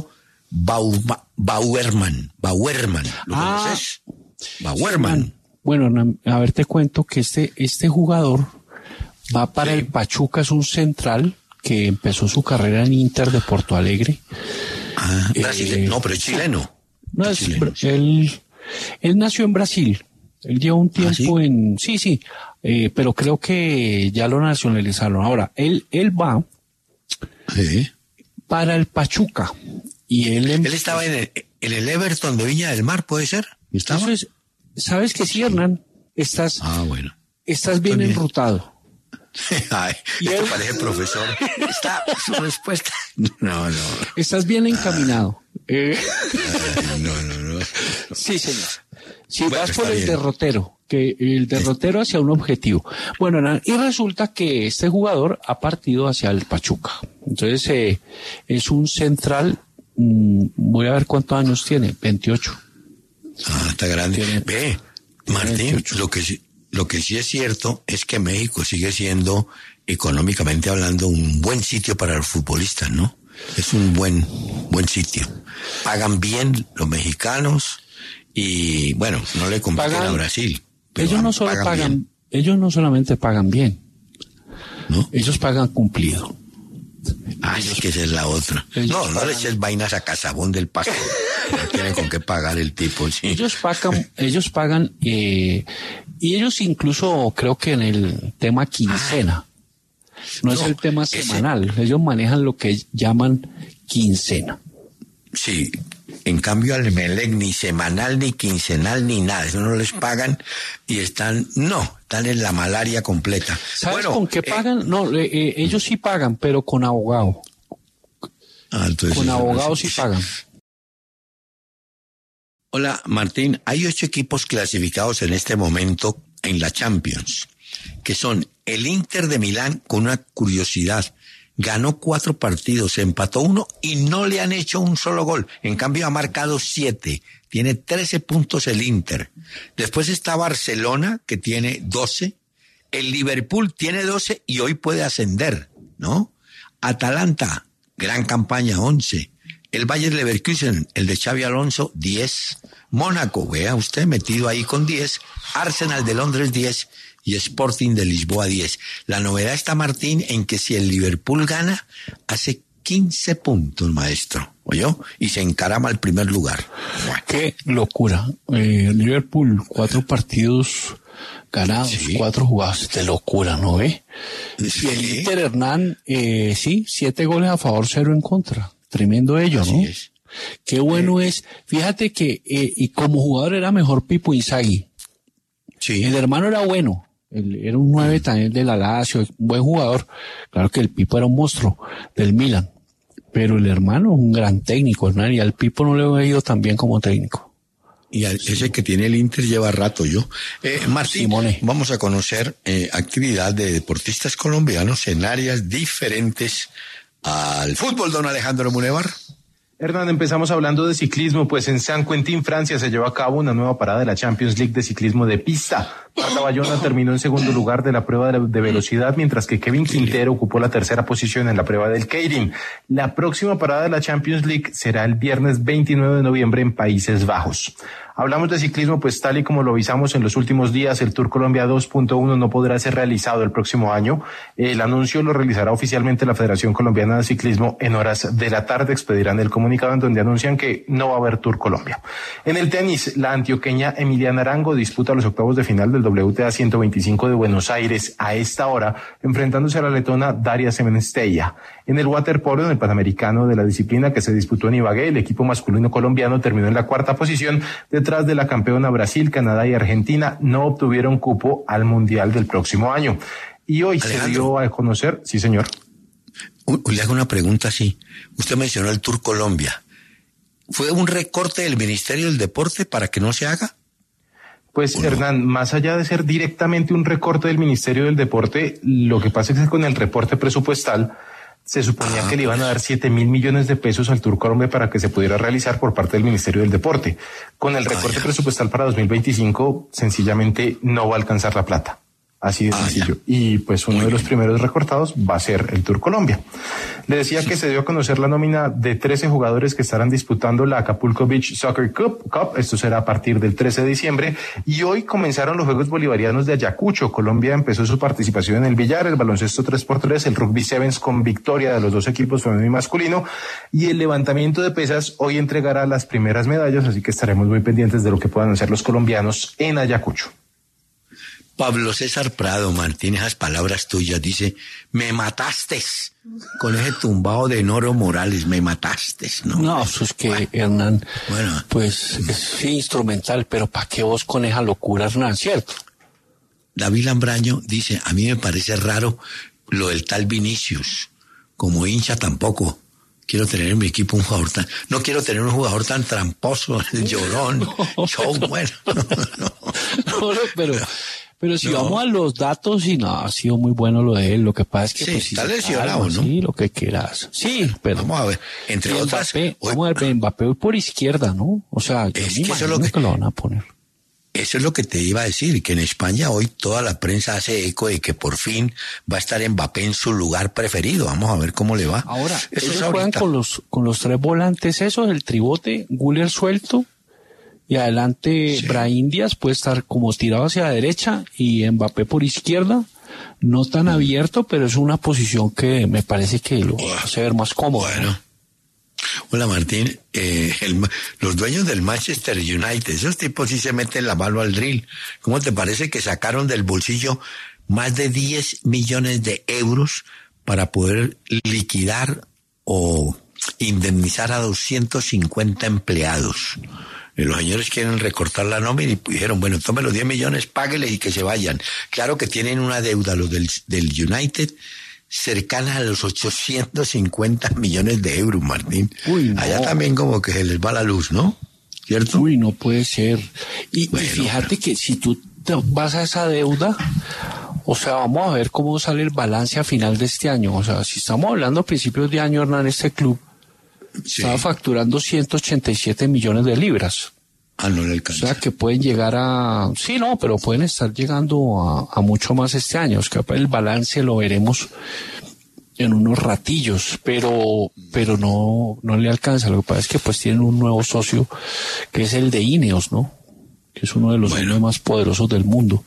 Bauma, Bauerman. Bauerman. ¿Lo Ah, conoces? Bauerman. Bueno, Hernán, a ver, te cuento que este, este jugador va para Sí. el Pachuca, es un central que empezó su carrera en Inter de Porto Alegre. Ah, Eh, brasileño. No, pero es chileno. No, Es es, chileno. él, él nació en Brasil. Él lleva un tiempo ¿sí? en, sí, sí, eh, pero creo que ya lo nacionalizaron. Ahora, él, él va Sí. para el Pachuca y él, em- Él estaba en el, en el Everton de Viña del Mar, ¿puede ser? ¿Estaba? Eso es, sabes que sí, Hernán, estás, Ah, bueno. estás bien También. enrutado. Ay, ¿Y esto él? parece profesor. Está su respuesta. No, no. Estás bien encaminado. Eh, Ay, no, no, no. sí, señor. Si Bueno, vas por está el bien. derrotero, que el derrotero hacia un objetivo. Bueno, Hernán, y resulta que este jugador ha partido hacia el Pachuca. Entonces, eh, es un central, mm, voy a ver cuántos años tiene, veintiocho. Ah, está grande. Tiene- Ve, Martín, veintiocho. lo que, sí- lo que sí es cierto es que México sigue siendo, económicamente hablando, un buen sitio para los futbolistas, ¿no? Es un buen, buen sitio. Pagan bien los mexicanos y, bueno, no le compiten Pagan- a Brasil. Pero Ellos no solo pagan, bien, ellos no solamente pagan bien, ¿no? ellos pagan cumplido. Ah, es que esa es la otra. ellos No, no le pagan- eches vainas a Casabón del Pasto. No tiene con qué pagar el tipo, sí. Ellos pagan, ellos pagan, eh, y ellos incluso creo que en el tema quincena, no, es No, el tema ese- semanal, ellos manejan lo que llaman quincena. Sí, en cambio al Emelec ni semanal, ni quincenal, ni nada. Eso no les pagan y están, no, están en la malaria completa. ¿Sabes Bueno, con qué eh, pagan? No, eh, eh, ellos sí pagan, pero con abogado. ah, entonces Con eso no abogado sé. sí pagan. Hola, Martín. Hay ocho equipos clasificados en este momento en la Champions, que son el Inter de Milán, con una curiosidad. Ganó cuatro partidos, empató uno y no le han hecho un solo gol. En cambio ha marcado siete. Tiene trece puntos el Inter. Después está Barcelona, que tiene doce. El Liverpool tiene doce y hoy puede ascender, ¿no? Atalanta, gran campaña, once. El Bayer Leverkusen, el de Xavi Alonso, diez. Mónaco, vea usted, metido ahí con diez. Arsenal de Londres, diez. Y Sporting de Lisboa, diez. La novedad está, Martín, en que si el Liverpool gana, hace quince puntos, maestro, ¿oyó? Y se encarama al primer lugar. Bueno, Qué locura. Eh, Liverpool, cuatro partidos ganados, Sí. cuatro jugados. De locura, ¿no ve? Y el sí, Inter, Hernán, eh, sí, siete goles a favor, cero en contra. Tremendo ello, así ¿no? es. Qué bueno es. Fíjate que, eh, y como jugador era mejor Pipo Inzaghi. Sí. El hermano era bueno. Él era un nueve también de la Lazio, un buen jugador. Claro que el Pipo era un monstruo del Milan. Pero el hermano es un gran técnico, Hernán, y al Pipo no le ha ido tan bien como técnico. Y al- ese que tiene el Inter lleva rato yo. Eh, Martín, Simone. vamos a conocer eh, actividad de deportistas colombianos en áreas diferentes al fútbol, don Alejandro Munevar. Hernán, empezamos hablando de ciclismo, pues en San Quentin, Francia, se llevó a cabo una nueva parada de la Champions League de ciclismo de pista. Marta Bayona terminó en segundo lugar de la prueba de, de velocidad, mientras que Kevin Quintero ocupó la tercera posición en la prueba del Keirin. La próxima parada de la Champions League será el viernes veintinueve de noviembre en Países Bajos. Hablamos de ciclismo, pues tal y como lo avisamos en los últimos días, el Tour Colombia dos punto uno no podrá ser realizado el próximo año. El anuncio lo realizará oficialmente la Federación Colombiana de Ciclismo en horas de la tarde. Expedirán el comunicado en donde anuncian que no va a haber Tour Colombia. En el tenis, la antioqueña Emiliana Arango disputa los octavos de final del W T A ciento veinticinco de Buenos Aires a esta hora, enfrentándose a la letona Daria Semensteya. En el waterpolo, en el Panamericano de la disciplina que se disputó en Ibagué, el equipo masculino colombiano terminó en la cuarta posición, detrás de la campeona Brasil, Canadá y Argentina. No obtuvieron cupo al Mundial del próximo año. Y hoy Alejandro. se dio a conocer, sí señor. Uy, le hago una pregunta así. Usted mencionó el Tour Colombia. ¿Fue un recorte del Ministerio del Deporte para que no se haga? Pues Hernán, más allá de ser directamente un recorte del Ministerio del Deporte, lo que pasa es que con el reporte presupuestal se suponía Ah, que le iban a dar siete mil millones de pesos al Tour Colombia para que se pudiera realizar por parte del Ministerio del Deporte. Con el recorte ya. presupuestal para dos mil veinticinco, sencillamente no va a alcanzar la plata. Así de Ah, sencillo. ya. Y pues uno Muy de los bien. primeros recortados va a ser el Tour Colombia. Le decía que se dio a conocer la nómina de trece jugadores que estarán disputando la Acapulco Beach Soccer Cup. Cup. Esto será a partir del trece de diciembre. Y hoy comenzaron los Juegos Bolivarianos de Ayacucho. Colombia empezó su participación en el billar, el baloncesto tres por tres, el rugby sevens con victoria de los dos equipos femenino y masculino. Y el levantamiento de pesas hoy entregará las primeras medallas. Así que estaremos muy pendientes de lo que puedan hacer los colombianos en Ayacucho. Pablo César Prado, Martín, esas palabras tuyas, dice, me mataste con ese tumbado de Noro Morales, me mataste, ¿no? No, eso es que, bueno, Hernán, bueno. pues es instrumental, pero ¿para qué vos con esa locura, Hernán, cierto? David Lambraño dice, a mí me parece raro lo del tal Vinicius, como hincha tampoco. Quiero tener en mi equipo un jugador tan... No quiero tener un jugador tan tramposo, llorón, no, show, bueno. No, no. No, pero... Pero si no. vamos a los datos, sí, no, ha sido muy bueno lo de él. Lo que pasa es que... Sí, pues, si está se lesionado, calma, ¿no? Sí, lo que quieras. Sí, pero... Vamos a ver, entre y otras... Mbappé, hoy- vamos a ver, Mbappé hoy por izquierda, ¿no? O sea, yo Es me que eso es imagino lo que... que- lo van a poner. Eso es lo que te iba a decir, que en España hoy toda la prensa hace eco de que por fin va a estar Mbappé en su lugar preferido. Vamos a ver cómo le va. Ahora, eso ellos es juegan ahorita. con los, con los tres volantes esos, el tribote, Güler suelto, y adelante Sí. Brahim Díaz puede estar como tirado hacia la derecha y Mbappé por izquierda, no tan abierto, pero es una posición que me parece que lo hace ver más cómodo. ¿no? Bueno. Hola Martín, eh, el- los dueños del Manchester United, esos tipos sí se meten la mano al drill. ¿Cómo te parece que sacaron del bolsillo más de diez millones de euros para poder liquidar o indemnizar a doscientos cincuenta empleados? Y los señores quieren recortar la nómina y dijeron, bueno, tome los diez millones, páguele y que se vayan. Claro que tienen una deuda los del, del United cercana a los ochocientos cincuenta millones de euros, Martín. Uy, no. Allá también como que se les va la luz, ¿no? ¿Cierto? Uy, no puede ser. Y, Bueno, y fíjate pero- que si tú te vas a esa deuda, o sea, vamos a ver cómo sale el balance a final de este año. O sea, si estamos hablando a principios de año, Hernán, este club Sí. estaba facturando ciento ochenta y siete millones de libras. Ah, no le O alcanza. sea, que pueden llegar a... Sí, no, pero pueden estar llegando a, a mucho más este año. Es que el balance lo veremos en unos ratillos, pero pero no no le alcanza. Lo que pasa es que pues tienen un nuevo socio que es el de Ineos, ¿no? Que es uno de los Bueno. hombres más poderosos del mundo.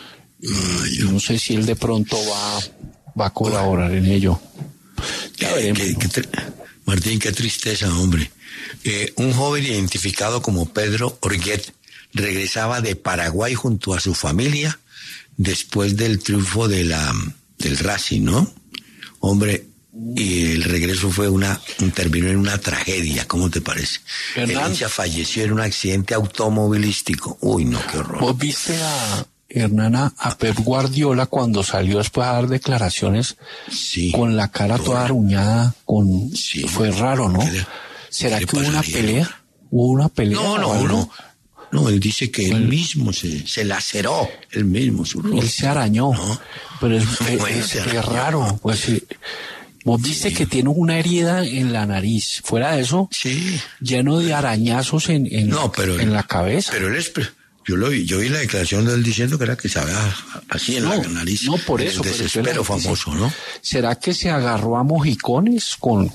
Ay, Y no sé si él de pronto va, va a colaborar en ello. Ya Eh, veremos, qué- ¿no? qué tr- Martín, qué tristeza, hombre. Eh, un joven identificado como Pedro Orguet regresaba de Paraguay junto a su familia después del triunfo de la, del Racing, ¿no? Hombre, y el regreso fue una, terminó en una tragedia, ¿cómo te parece? Hernán. El hincha falleció en un accidente automovilístico. Uy, no, qué horror. ¿Vos viste a Hernana, a Pep Guardiola cuando salió después a dar declaraciones Sí. con la cara toda aruñada? Con... Sí. Fue raro, ¿no? ¿Qué le- ¿Será qué le que hubo una pasaría? pelea? ¿Hubo una pelea? No, o no, algo? no. No, él dice que él mismo se, se laceró, él mismo su rostro. Él se arañó, No. pero es, Bueno, es- se es arañó. raro. Pues sí. Vos viste que tiene una herida en la nariz. Fuera de eso, Sí. lleno de arañazos en, en, No, pero en la cabeza. Pero él es, yo lo vi, yo vi la declaración de él diciendo que era que se había así en No, la nariz. no, por el eso, pero desespero entonces la gente famoso, dice, ¿no? ¿Será que se agarró a mojicones con,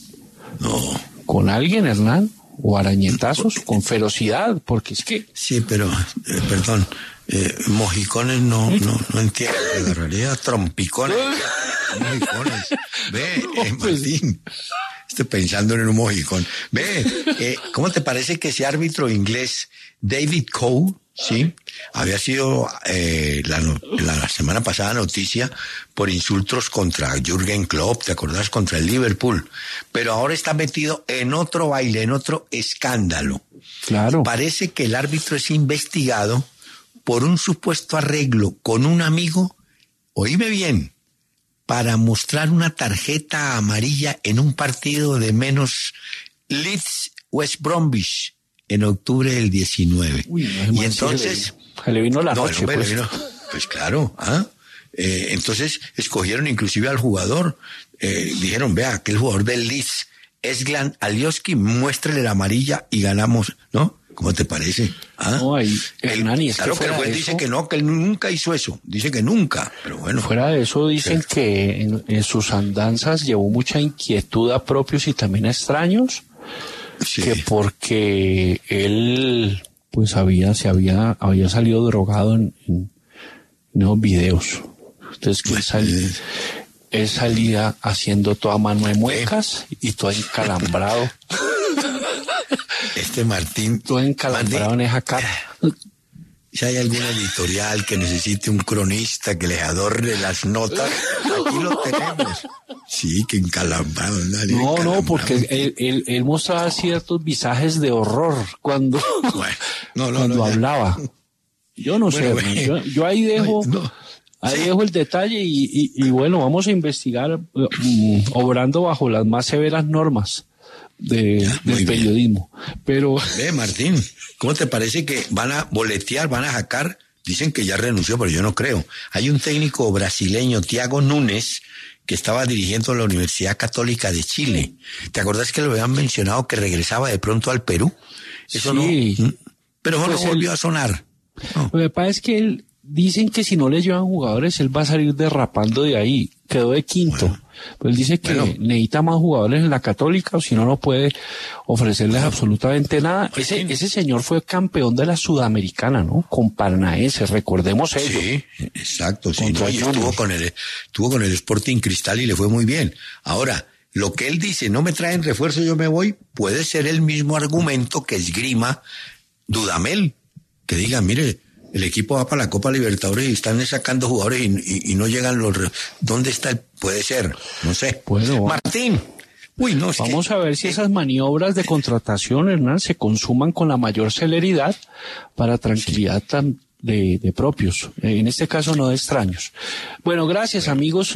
No. con alguien, Hernán? ¿O arañetazos? Con ferocidad, porque es que... Sí, pero, eh, perdón, eh, mojicones no, no, no entiendo. Le agarraría a trompicones. Mojicones. Ve, eh, pues. Martín. Estoy pensando en un mojicón. Ve, eh, ¿cómo te parece que ese árbitro inglés, David Coe, sí, había sido eh, la, no- la semana pasada noticia por insultos contra Jürgen Klopp, ¿te acordás? Contra el Liverpool. Pero ahora está metido en otro baile, en otro escándalo. Claro. Parece que el árbitro es investigado por un supuesto arreglo con un amigo, oíme bien, para mostrar una tarjeta amarilla en un partido de menos Leeds West Bromwich en octubre del diecinueve. Uy, no, y hermano, entonces... sí, se le vino la No, noche, no, me pues. le vino- pues claro, ¿ah? Eh, entonces escogieron inclusive al jugador, eh, dijeron, vea, que el jugador del Leeds, Esglan Alioski, muéstrele la amarilla y ganamos, ¿no? ¿Cómo te parece? ¿Ah? No, ahí, Él- Hernani, es que claro, pero fuera él de dice eso- que no, que él nunca hizo eso. Dice que nunca, pero bueno. Fuera de eso dicen Sí. que en, en sus andanzas llevó mucha inquietud a propios y también a extraños, Sí. que porque él pues había se había había salido drogado en, en, en esos videos. Entonces que él, sal- él salía haciendo toda mano de muecas y todo encalambrado, Este Martín, todo encalambrado en esa cara. si hay algún editorial que necesite un cronista que le adorne las notas, aquí lo tenemos. Sí, que encalambrado. Nadie No, no, encalambrado. porque él, él, él mostraba ciertos visajes de horror cuando, Bueno, no, no, cuando no, ya. hablaba. Yo no Bueno, sé, bueno. yo, yo ahí dejo, No, no. ahí dejo el detalle y, y, y bueno, vamos a investigar mm, obrando bajo las más severas normas de, Ya, muy del bien. periodismo. Pero Ve, Martín, ¿cómo te parece que van a boletear, van a sacar? Dicen que ya renunció, pero yo no creo. Hay un técnico brasileño, Thiago Nunes, que estaba dirigiendo la Universidad Católica de Chile. ¿Te acordás que lo habían mencionado que regresaba de pronto al Perú? Eso Sí. no. Pero eso Pues no él- volvió a sonar. No. lo que pasa es que él, dicen que si no le llevan jugadores, él va a salir derrapando de ahí. Quedó de quinto. Bueno. Pero él dice que Bueno. necesita más jugadores en la Católica, o si no, no puede ofrecerles absolutamente nada. Ese, ese señor fue campeón de la Sudamericana, ¿no? Con Paranaense, recordemos ello. Sí, exacto. Sí, Contra no, y Junior. estuvo con el, estuvo con el Sporting Cristal y le fue muy bien. Ahora, lo que él dice, no me traen refuerzo, yo me voy, puede ser el mismo argumento que esgrima Dudamel, que diga, mire, el equipo va para la Copa Libertadores y están sacando jugadores y, y- y no llegan los... re- ¿Dónde está el...? Puede ser, no sé. Bueno, Martín. Uy, no, es que- vamos a ver si esas maniobras de contratación, Hernán, se consuman con la mayor celeridad para tranquilidad tam- de, de propios. En este caso no de extraños. Bueno, gracias amigos.